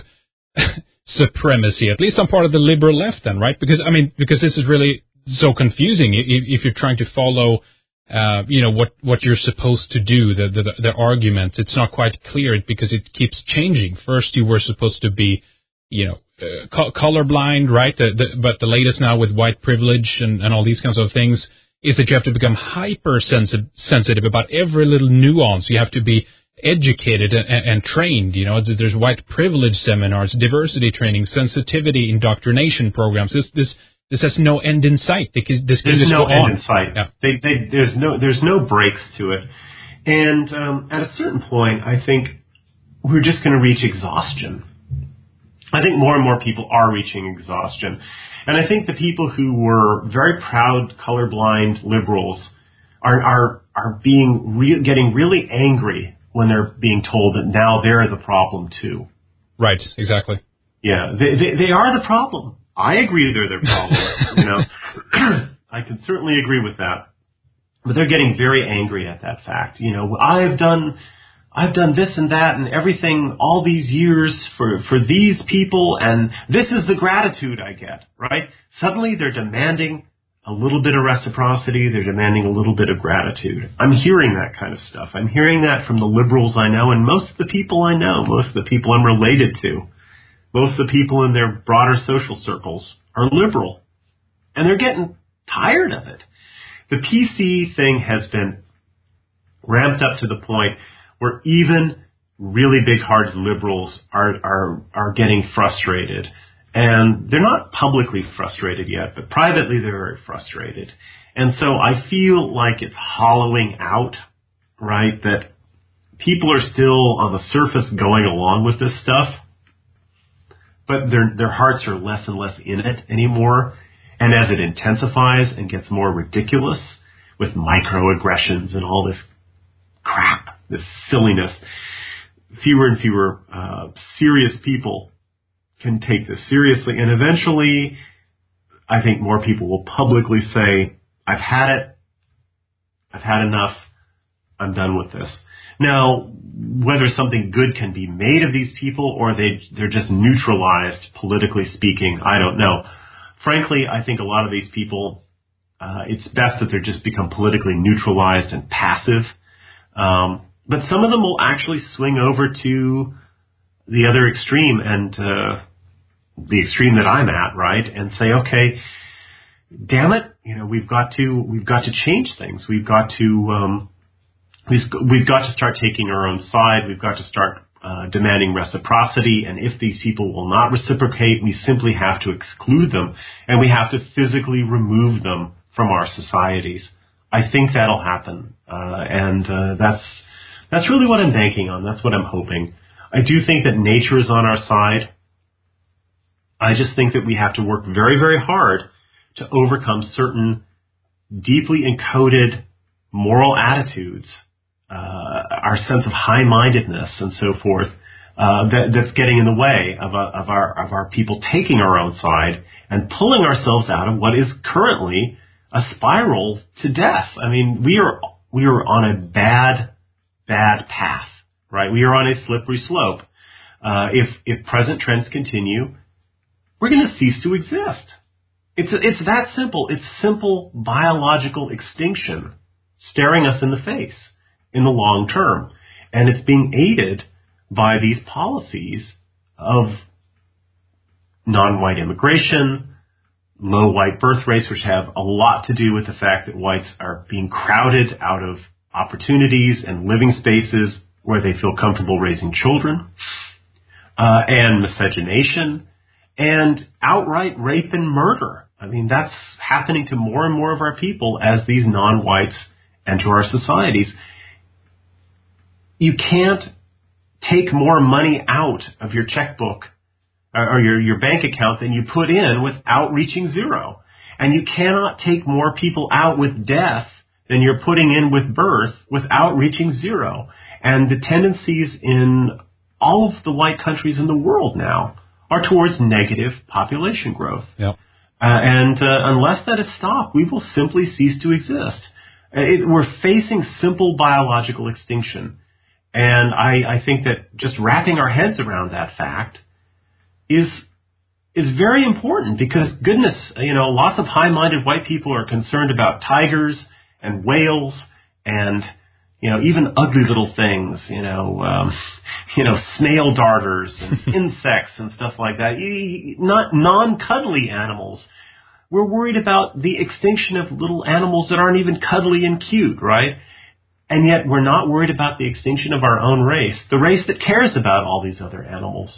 supremacy, at least on part of the liberal left then, right? Because, I mean, because this is really so confusing if, if you're trying to follow, uh, you know, what, what you're supposed to do, the, the, the argument. It's not quite clear because it keeps changing. First, you were supposed to be, you know, Uh, co- colorblind, right? The, the, but the latest now with white privilege and, and all these kinds of things is that you have to become hyper sensitive about every little nuance. You have to be educated and, and, and trained. You know, there's white privilege seminars, diversity training, sensitivity indoctrination programs. This this this has no end in sight. This can there's just no go end on. in sight. Yeah. They, they, there's no there's no breaks to it, and um, at a certain point, I think we're just going to reach exhaustion. I think more and more people are reaching exhaustion. And I think the people who were very proud, colorblind liberals are are, are being re- getting really angry when they're being told that now they're the problem too. Right, exactly. Yeah, they, they, they are the problem. I agree they're the problem. you know, I can certainly agree with that. But they're getting very angry at that fact. You know, I've done... I've done this and that and everything all these years for, for these people, and this is the gratitude I get, right? Suddenly they're demanding a little bit of reciprocity. They're demanding a little bit of gratitude. I'm hearing that kind of stuff. I'm hearing that from the liberals I know, and most of the people I know, most of the people I'm related to, most of the people in their broader social circles are liberal. And they're getting tired of it. The P C thing has been ramped up to the point where even really big-hearted liberals are, are, are getting frustrated. And they're not publicly frustrated yet, but privately they're very frustrated. And so I feel like it's hollowing out, right, that people are still on the surface going along with this stuff, but their, their hearts are less and less in it anymore. And as it intensifies and gets more ridiculous with microaggressions and all this crap, this silliness, fewer and fewer uh, serious people can take this seriously. And eventually, I think more people will publicly say, I've had it, I've had enough, I'm done with this. Now, whether something good can be made of these people or they, they're just neutralized, politically speaking, I don't know. Frankly, I think a lot of these people, uh, it's best that they're just become politically neutralized and passive. Um, But some of them will actually swing over to the other extreme and uh, the extreme that I'm at, right? And say, okay, damn it, you know, we've got to we've got to change things. We've got to um, we've, we've got to start taking our own side. We've got to start uh, demanding reciprocity. And if these people will not reciprocate, we simply have to exclude them, and we have to physically remove them from our societies. I think that'll happen, uh, and uh, that's. That's really what I'm banking on. That's what I'm hoping. I do think that nature is on our side. I just think that we have to work very, very hard to overcome certain deeply encoded moral attitudes, uh, our sense of high-mindedness and so forth, uh, that, that's getting in the way of, uh, of our of our people taking our own side and pulling ourselves out of what is currently a spiral to death. I mean, we are we are on a bad, bad path, right? We are on a slippery slope. Uh, if if present trends continue, we're going to cease to exist. It's it's that simple. It's simple biological extinction staring us in the face in the long term. And it's being aided by these policies of non-white immigration, low white birth rates, which have a lot to do with the fact that whites are being crowded out of opportunities and living spaces where they feel comfortable raising children, uh, and miscegenation, and outright rape and murder. I mean, that's happening to more and more of our people as these non-whites enter our societies. You can't take more money out of your checkbook or your, your bank account than you put in without reaching zero. And you cannot take more people out with death than you're putting in with birth without reaching zero. And the tendencies in all of the white countries in the world now are towards negative population growth. Yep. Uh, and uh, unless that is stopped, we will simply cease to exist. It, we're facing simple biological extinction. And I, I think that just wrapping our heads around that fact is is very important because, goodness, you know, lots of high-minded white people are concerned about tigers and whales and, you know, even ugly little things, you know, um, you know, snail darters and insects and stuff like that. Not non-cuddly animals. We're worried about the extinction of little animals that aren't even cuddly and cute, right? And yet we're not worried about the extinction of our own race, the race that cares about all these other animals.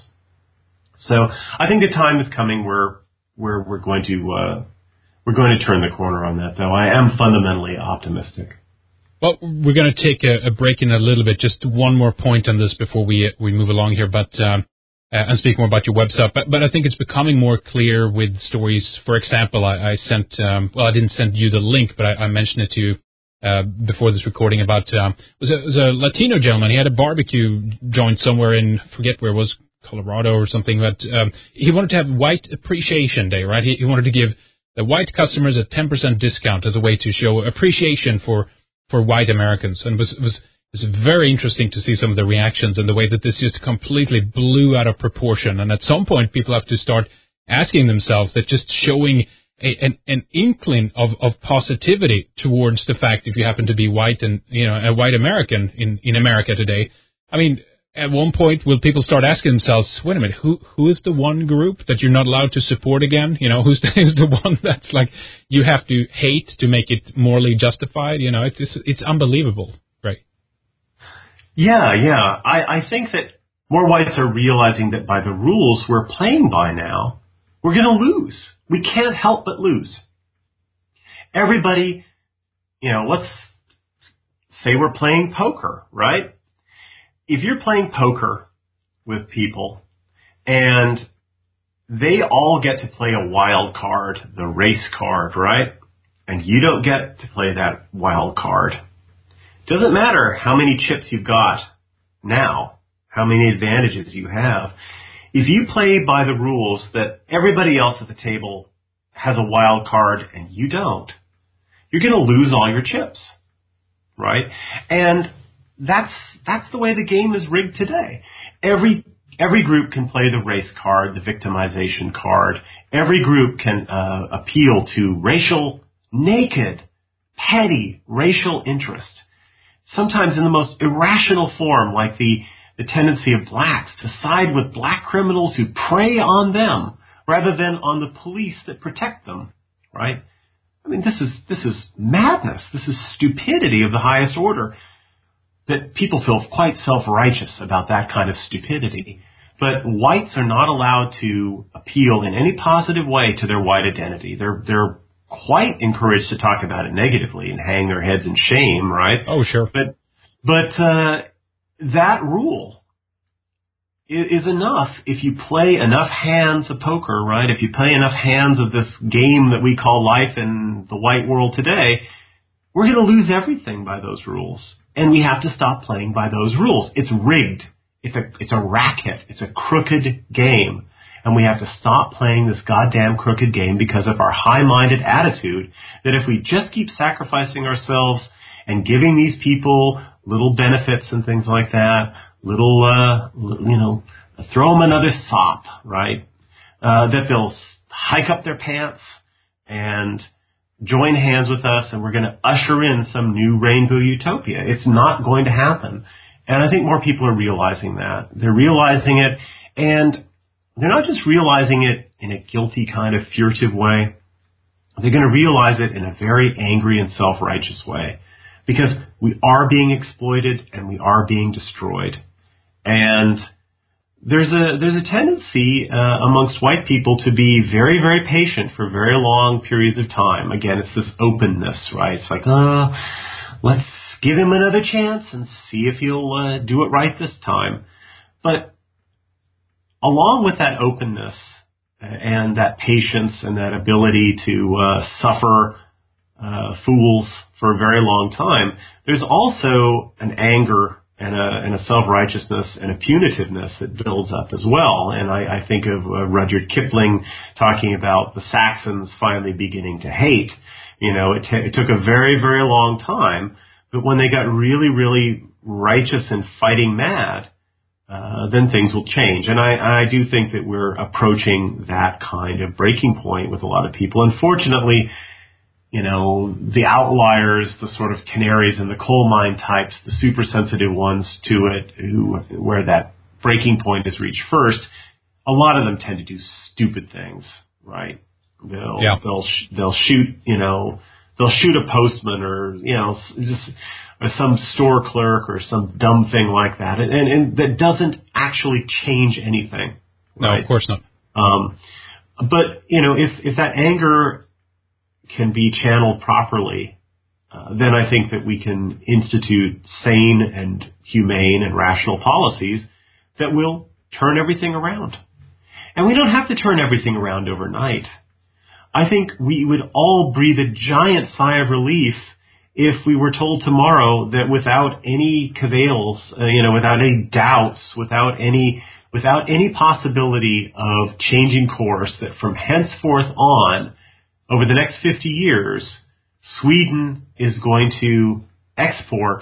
So I think the time is coming where where we're going to uh, we're going to turn the corner on that, though. I am fundamentally optimistic. Well, we're going to take a, a break in a little bit. Just one more point on this before we we move along here, but um, uh, and speak more about your website. But but I think it's becoming more clear with stories. For example, I, I sent um, well, I didn't send you the link, but I, I mentioned it to you uh, before this recording about um, it was a, it was a Latino gentleman. He had a barbecue joint somewhere in forget where it was. Colorado or something, but um, he wanted to have White Appreciation Day, right? He, he wanted to give the white customers a ten percent discount as a way to show appreciation for, for white Americans. And it was, it was, it was very interesting to see some of the reactions and the way that this just completely blew out of proportion. And at some point, people have to start asking themselves that just showing a, an, an inkling of, of positivity towards the fact if you happen to be white and, you know, a white American in, in America today. I mean, at one point, will people start asking themselves, wait a minute, who who is the one group that you're not allowed to support again? You know, who's the, who's the one that's like you have to hate to make it morally justified? You know, it's it's unbelievable, right? Yeah, yeah. I, I think that more whites are realizing that by the rules we're playing by now, we're going to lose. We can't help but lose. Everybody, you know, let's say we're playing poker, right? If you're playing poker with people and they all get to play a wild card, the race card, right? And you don't get to play that wild card. Doesn't matter how many chips you've got now, how many advantages you have. If you play by the rules that everybody else at the table has a wild card and you don't, you're going to lose all your chips, right? And That's that's the way the game is rigged today. Every every group can play the race card, the victimization card. Every group can uh, appeal to racial, naked, petty racial interest. Sometimes in the most irrational form, like the, the tendency of blacks to side with black criminals who prey on them rather than on the police that protect them, right? I mean, this is this is madness. This is stupidity of the highest order. That people feel quite self-righteous about that kind of stupidity. But whites are not allowed to appeal in any positive way to their white identity. They're they're quite encouraged to talk about it negatively and hang their heads in shame, right? Oh, sure. But but uh, that rule is enough if you play enough hands of poker, right? If you play enough hands of this game that we call life in the white world today, we're going to lose everything by those rules. And we have to stop playing by those rules. It's rigged. It's a, it's a racket. It's a crooked game. And we have to stop playing this goddamn crooked game because of our high-minded attitude that if we just keep sacrificing ourselves and giving these people little benefits and things like that, little, uh, you know, throw them another sop, right? Uh, that they'll hike up their pants and join hands with us and we're going to usher in some new rainbow utopia. It's not going to happen. And I think more people are realizing that. They're realizing it, and they're not just realizing it in a guilty kind of furtive way. They're going to realize it in a very angry and self-righteous way, because we are being exploited and we are being destroyed. And there's a there's a tendency uh, amongst white people to be very, very patient for very long periods of time. Again, it's this openness, right? It's like, oh, let's give him another chance and see if he'll uh, do it right this time. But along with that openness and that patience and that ability to uh, suffer uh, fools for a very long time, there's also an anger and a, and a self-righteousness and a punitiveness that builds up as well. And I, I think of uh, Rudyard Kipling talking about the Saxons finally beginning to hate. You know, it, t- it took a very, very long time, but when they got really, really righteous and fighting mad, uh, then things will change. And I, I do think that we're approaching that kind of breaking point with a lot of people. Unfortunately, you know, the outliers, the sort of canaries in the coal mine types, the super sensitive ones to it, who where that breaking point is reached first, a lot of them tend to do stupid things, right? They'll yeah. they'll sh- they'll shoot, you know, they'll shoot a postman or you know just or some store clerk or some dumb thing like that, and and, and that doesn't actually change anything. Right? No, of course not. Um, but you know, if if that anger can be channeled properly, uh, then I think that we can institute sane and humane and rational policies that will turn everything around. And we don't have to turn everything around overnight. I think we would all breathe a giant sigh of relief if we were told tomorrow that without any cavils, uh, you know, without any doubts, without any without any possibility of changing course, that from henceforth on, over the next fifty years, Sweden is going to export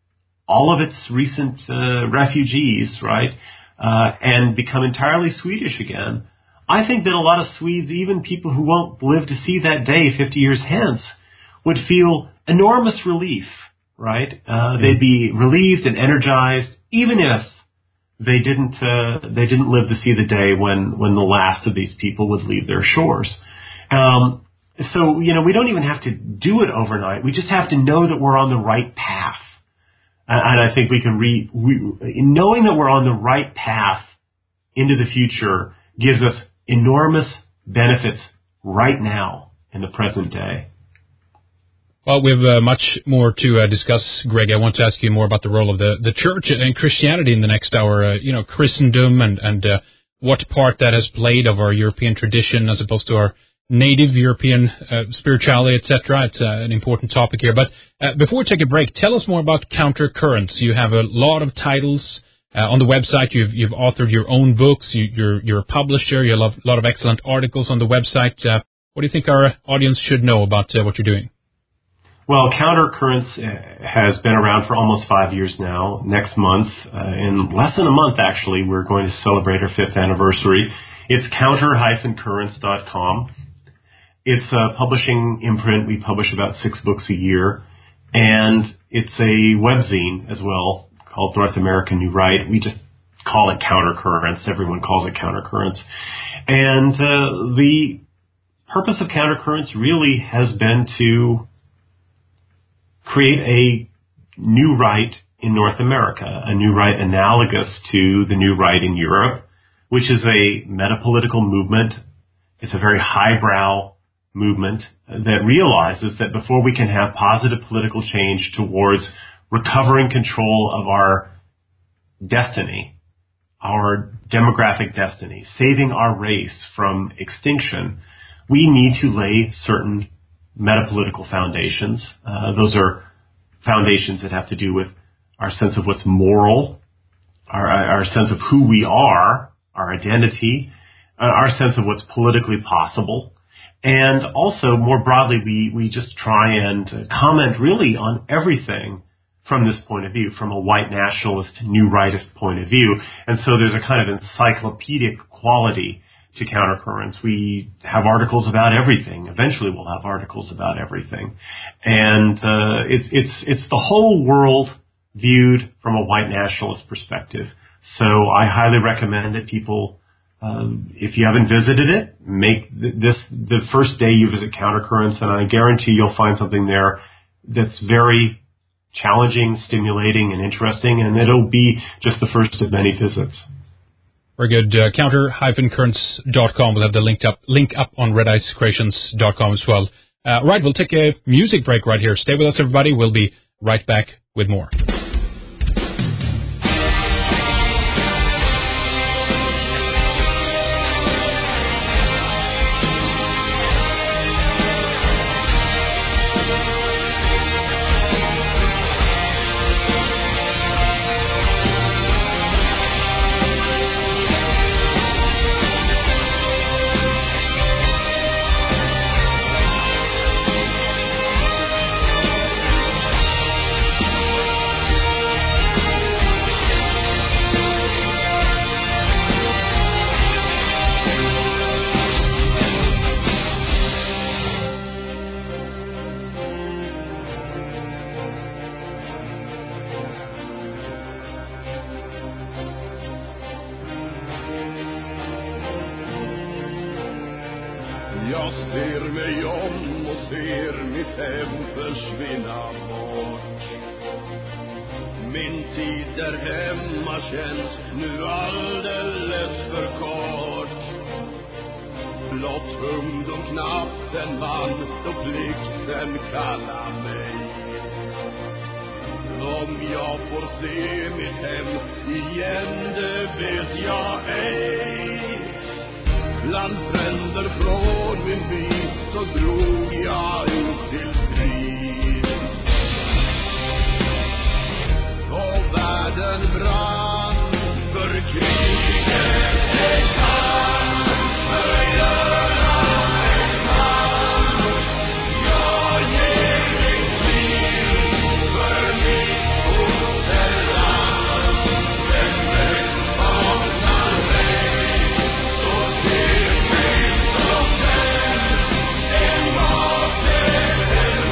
all of its recent uh, refugees, right, uh, and become entirely Swedish again. I think that a lot of Swedes, even people who won't live to see that day fifty years hence, would feel enormous relief, right? Uh, they'd be relieved and energized, even if they didn't uh, they didn't live to see the day when when the last of these people would leave their shores. Um, So, you know, we don't even have to do it overnight. We just have to know that we're on the right path. And I think we can re, we, knowing that we're on the right path into the future gives us enormous benefits right now in the present day. Well, we have uh, much more to uh, discuss, Greg. I want to ask you more about the role of the, the church and Christianity in the next hour. Uh, you know, Christendom and, and uh, what part that has played of our European tradition as opposed to our native European uh, spirituality, et cetera. It's uh, an important topic here. But uh, before we take a break, tell us more about Countercurrents. You have a lot of titles uh, on the website. You've, you've authored your own books. You, you're, you're a publisher. You have a lot of excellent articles on the website. Uh, what do you think our audience should know about uh, what you're doing? Well, Countercurrents has been around for almost five years now. Next month, uh, in less than a month actually, we're going to celebrate our fifth anniversary. It's counter dash currents dot com. It's a publishing imprint. We publish about six books a year. And it's a webzine as well called North American New Right. We just call it Countercurrents. Everyone calls it Countercurrents. And uh, the purpose of Countercurrents really has been to create a new right in North America, a new right analogous to the new right in Europe, which is a metapolitical movement. It's a very highbrow movement that realizes that before we can have positive political change towards recovering control of our destiny, our demographic destiny, saving our race from extinction, we need to lay certain metapolitical foundations. Uh, those are foundations that have to do with our sense of what's moral, our, our sense of who we are, our identity, uh, our sense of what's politically possible. And also, more broadly, we, we just try and comment really on everything from this point of view, from a white nationalist, new rightist point of view. And so there's a kind of encyclopedic quality to Countercurrents. We have articles about everything. Eventually we'll have articles about everything. And uh, it's, it's, it's the whole world viewed from a white nationalist perspective. So I highly recommend that people, um, if you haven't visited it, make this the first day you visit Countercurrents, and I guarantee you'll find something there that's very challenging, stimulating, and interesting, and it'll be just the first of many visits. Very good. Uh, counter dash currents dot com. We'll have the link up, link up on red ice creations dot com as well. Uh, right, we'll take a music break right here. Stay with us, everybody. We'll be right back with more. Jag ser mig om och ser mitt hem försvinna bort. Min tid där hemma känns nu alldeles för kort. Blott ungdom knappt en man, då plikten kallar mig. Om jag får se mitt hem igen, det vet jag ej. Bland fränder från min by så drog jag ut till strid. Och världen brann för kriget är kan förgöra en man. Jag ger mitt liv för mitt fosterland. Den väg vaknar mig så ser mig som den en vaken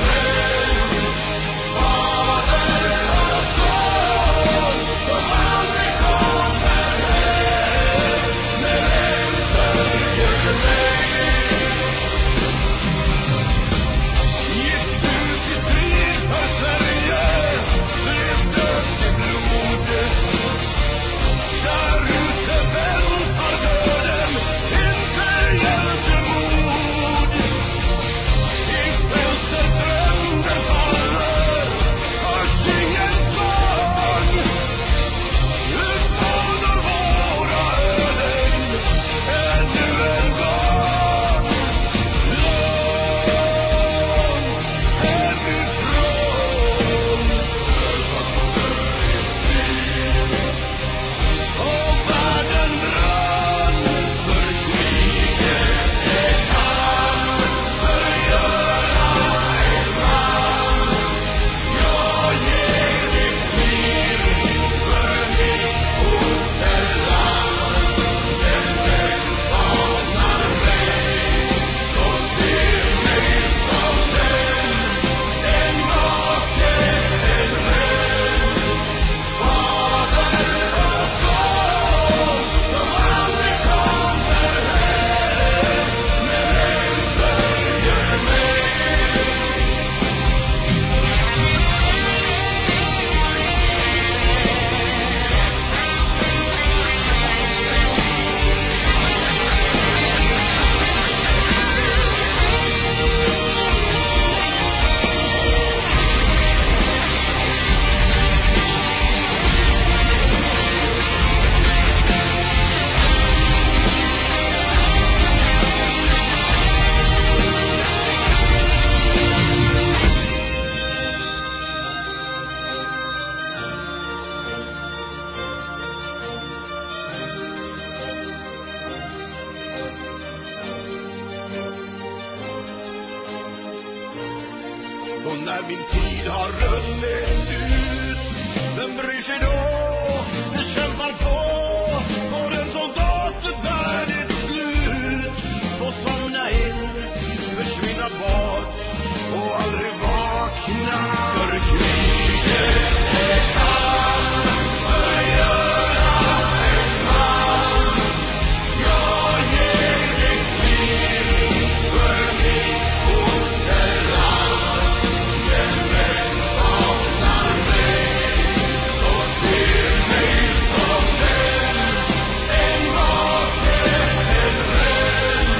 Och när min tid har runnit ut, vem bryr sig då? Vi kämpar på, och den soldaten där är ett slut. Få somna in, försvinna bort och aldrig vakna. För kriget är allt för att göra en man. Jag ger dig krig för mitt fosterland. Den vän saknar mig och ser mig som vän. En make, en vän,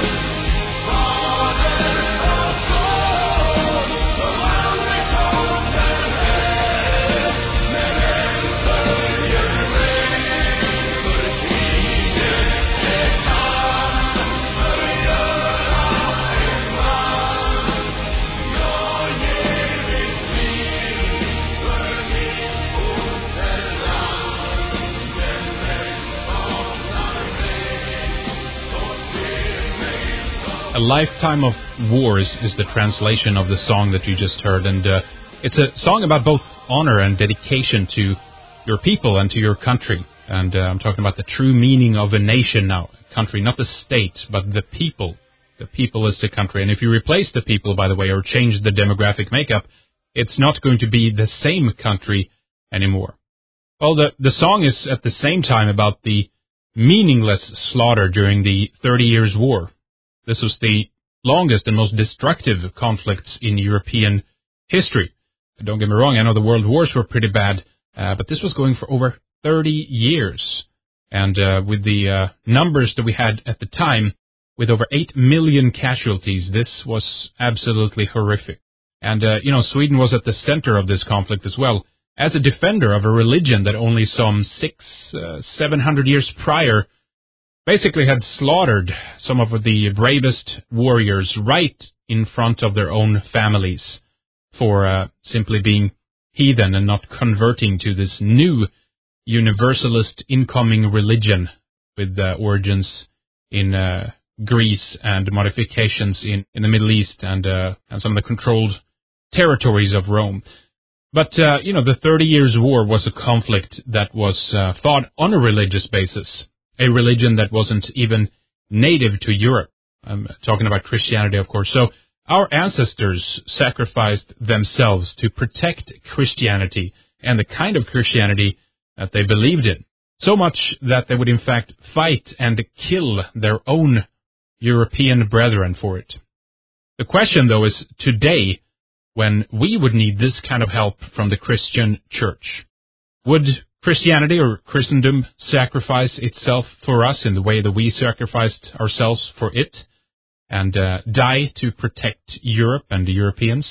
fader och son som aldrig kommer hem. Men en följer mig, för kriget är kallt för att göra en man. Jag ger dig krig för mitt fosterland. Den vän saknar mig och ser mig som A Lifetime of Wars is the translation of the song that you just heard, and uh, it's a song about both honor and dedication to your people and to your country. And uh, I'm talking about the true meaning of a nation now, country, not the state, but the people. The people is the country, and if you replace the people, by the way, or change the demographic makeup, it's not going to be the same country anymore. Well, the, the song is at the same time about the meaningless slaughter during the Thirty Years' War. This was the longest and most destructive conflicts in European history. Don't get me wrong, I know the world wars were pretty bad, uh, but this was going for over thirty years. And uh, with the uh, numbers that we had at the time, with over eight million casualties, this was absolutely horrific. And, uh, you know, Sweden was at the center of this conflict as well, as a defender of a religion that only some six, uh, seven hundred years prior basically had slaughtered some of the bravest warriors right in front of their own families for uh, simply being heathen and not converting to this new universalist incoming religion with uh, origins in uh, Greece and modifications in, in the Middle East and, uh, and some of the controlled territories of Rome. But, uh, you know, the Thirty Years' War was a conflict that was uh, fought on a religious basis, a religion that wasn't even native to Europe. I'm talking about Christianity, of course. So our ancestors sacrificed themselves to protect Christianity and the kind of Christianity that they believed in, so much that they would in fact fight and kill their own European brethren for it. The question, though, is today, when we would need this kind of help from the Christian church, would Christianity or Christendom sacrifice itself for us in the way that we sacrificed ourselves for it and uh, die to protect Europe and the Europeans?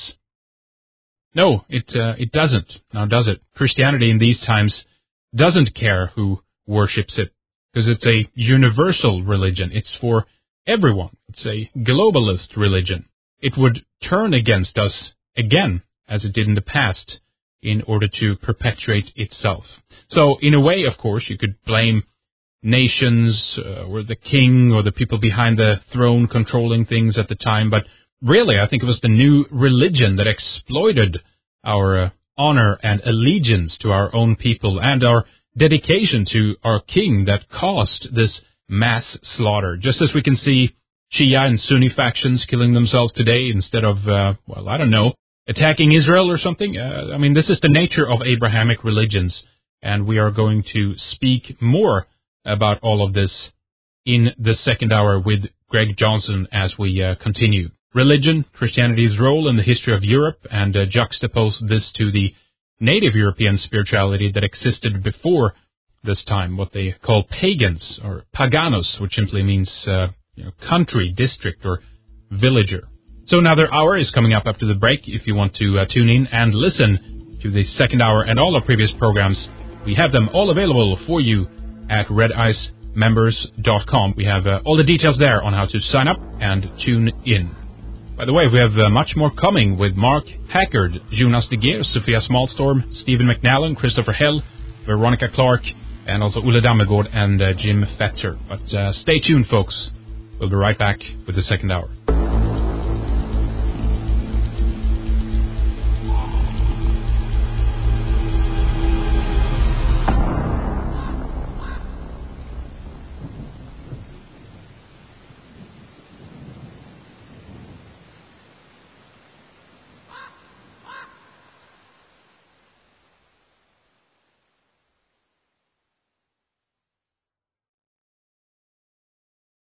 No, it uh, it doesn't. Now, does it? Christianity in these times doesn't care who worships it, because it's a universal religion. It's for everyone. It's a globalist religion. It would turn against us again, as it did in the past, in order to perpetuate itself. So, in a way, of course, you could blame nations uh, or the king or the people behind the throne controlling things at the time, but really, I think it was the new religion that exploited our uh, honor and allegiance to our own people and our dedication to our king that caused this mass slaughter. Just as we can see Shia and Sunni factions killing themselves today instead of, uh, well, I don't know, attacking Israel or something. Uh, I mean, this is the nature of Abrahamic religions, and we are going to speak more about all of this in the second hour with Greg Johnson as we uh, continue. Religion, Christianity's role in the history of Europe, and uh, juxtapose this to the native European spirituality that existed before this time, what they call pagans, or paganos, which simply means uh, you know, country, district, or villager. So another hour is coming up after the break. If you want to uh, tune in and listen to the second hour and all our previous programs, we have them all available for you at red ice members dot com. We have uh, all the details there on how to sign up and tune in. By the way, we have uh, much more coming with Mark Packard, Jonas De Geer, Sophia Smallstorm, Stephen McNallen, Christopher Hell, Veronica Clark, and also Ulla Dammegård and uh, Jim Fetzer. But uh, stay tuned, folks. We'll be right back with the second hour.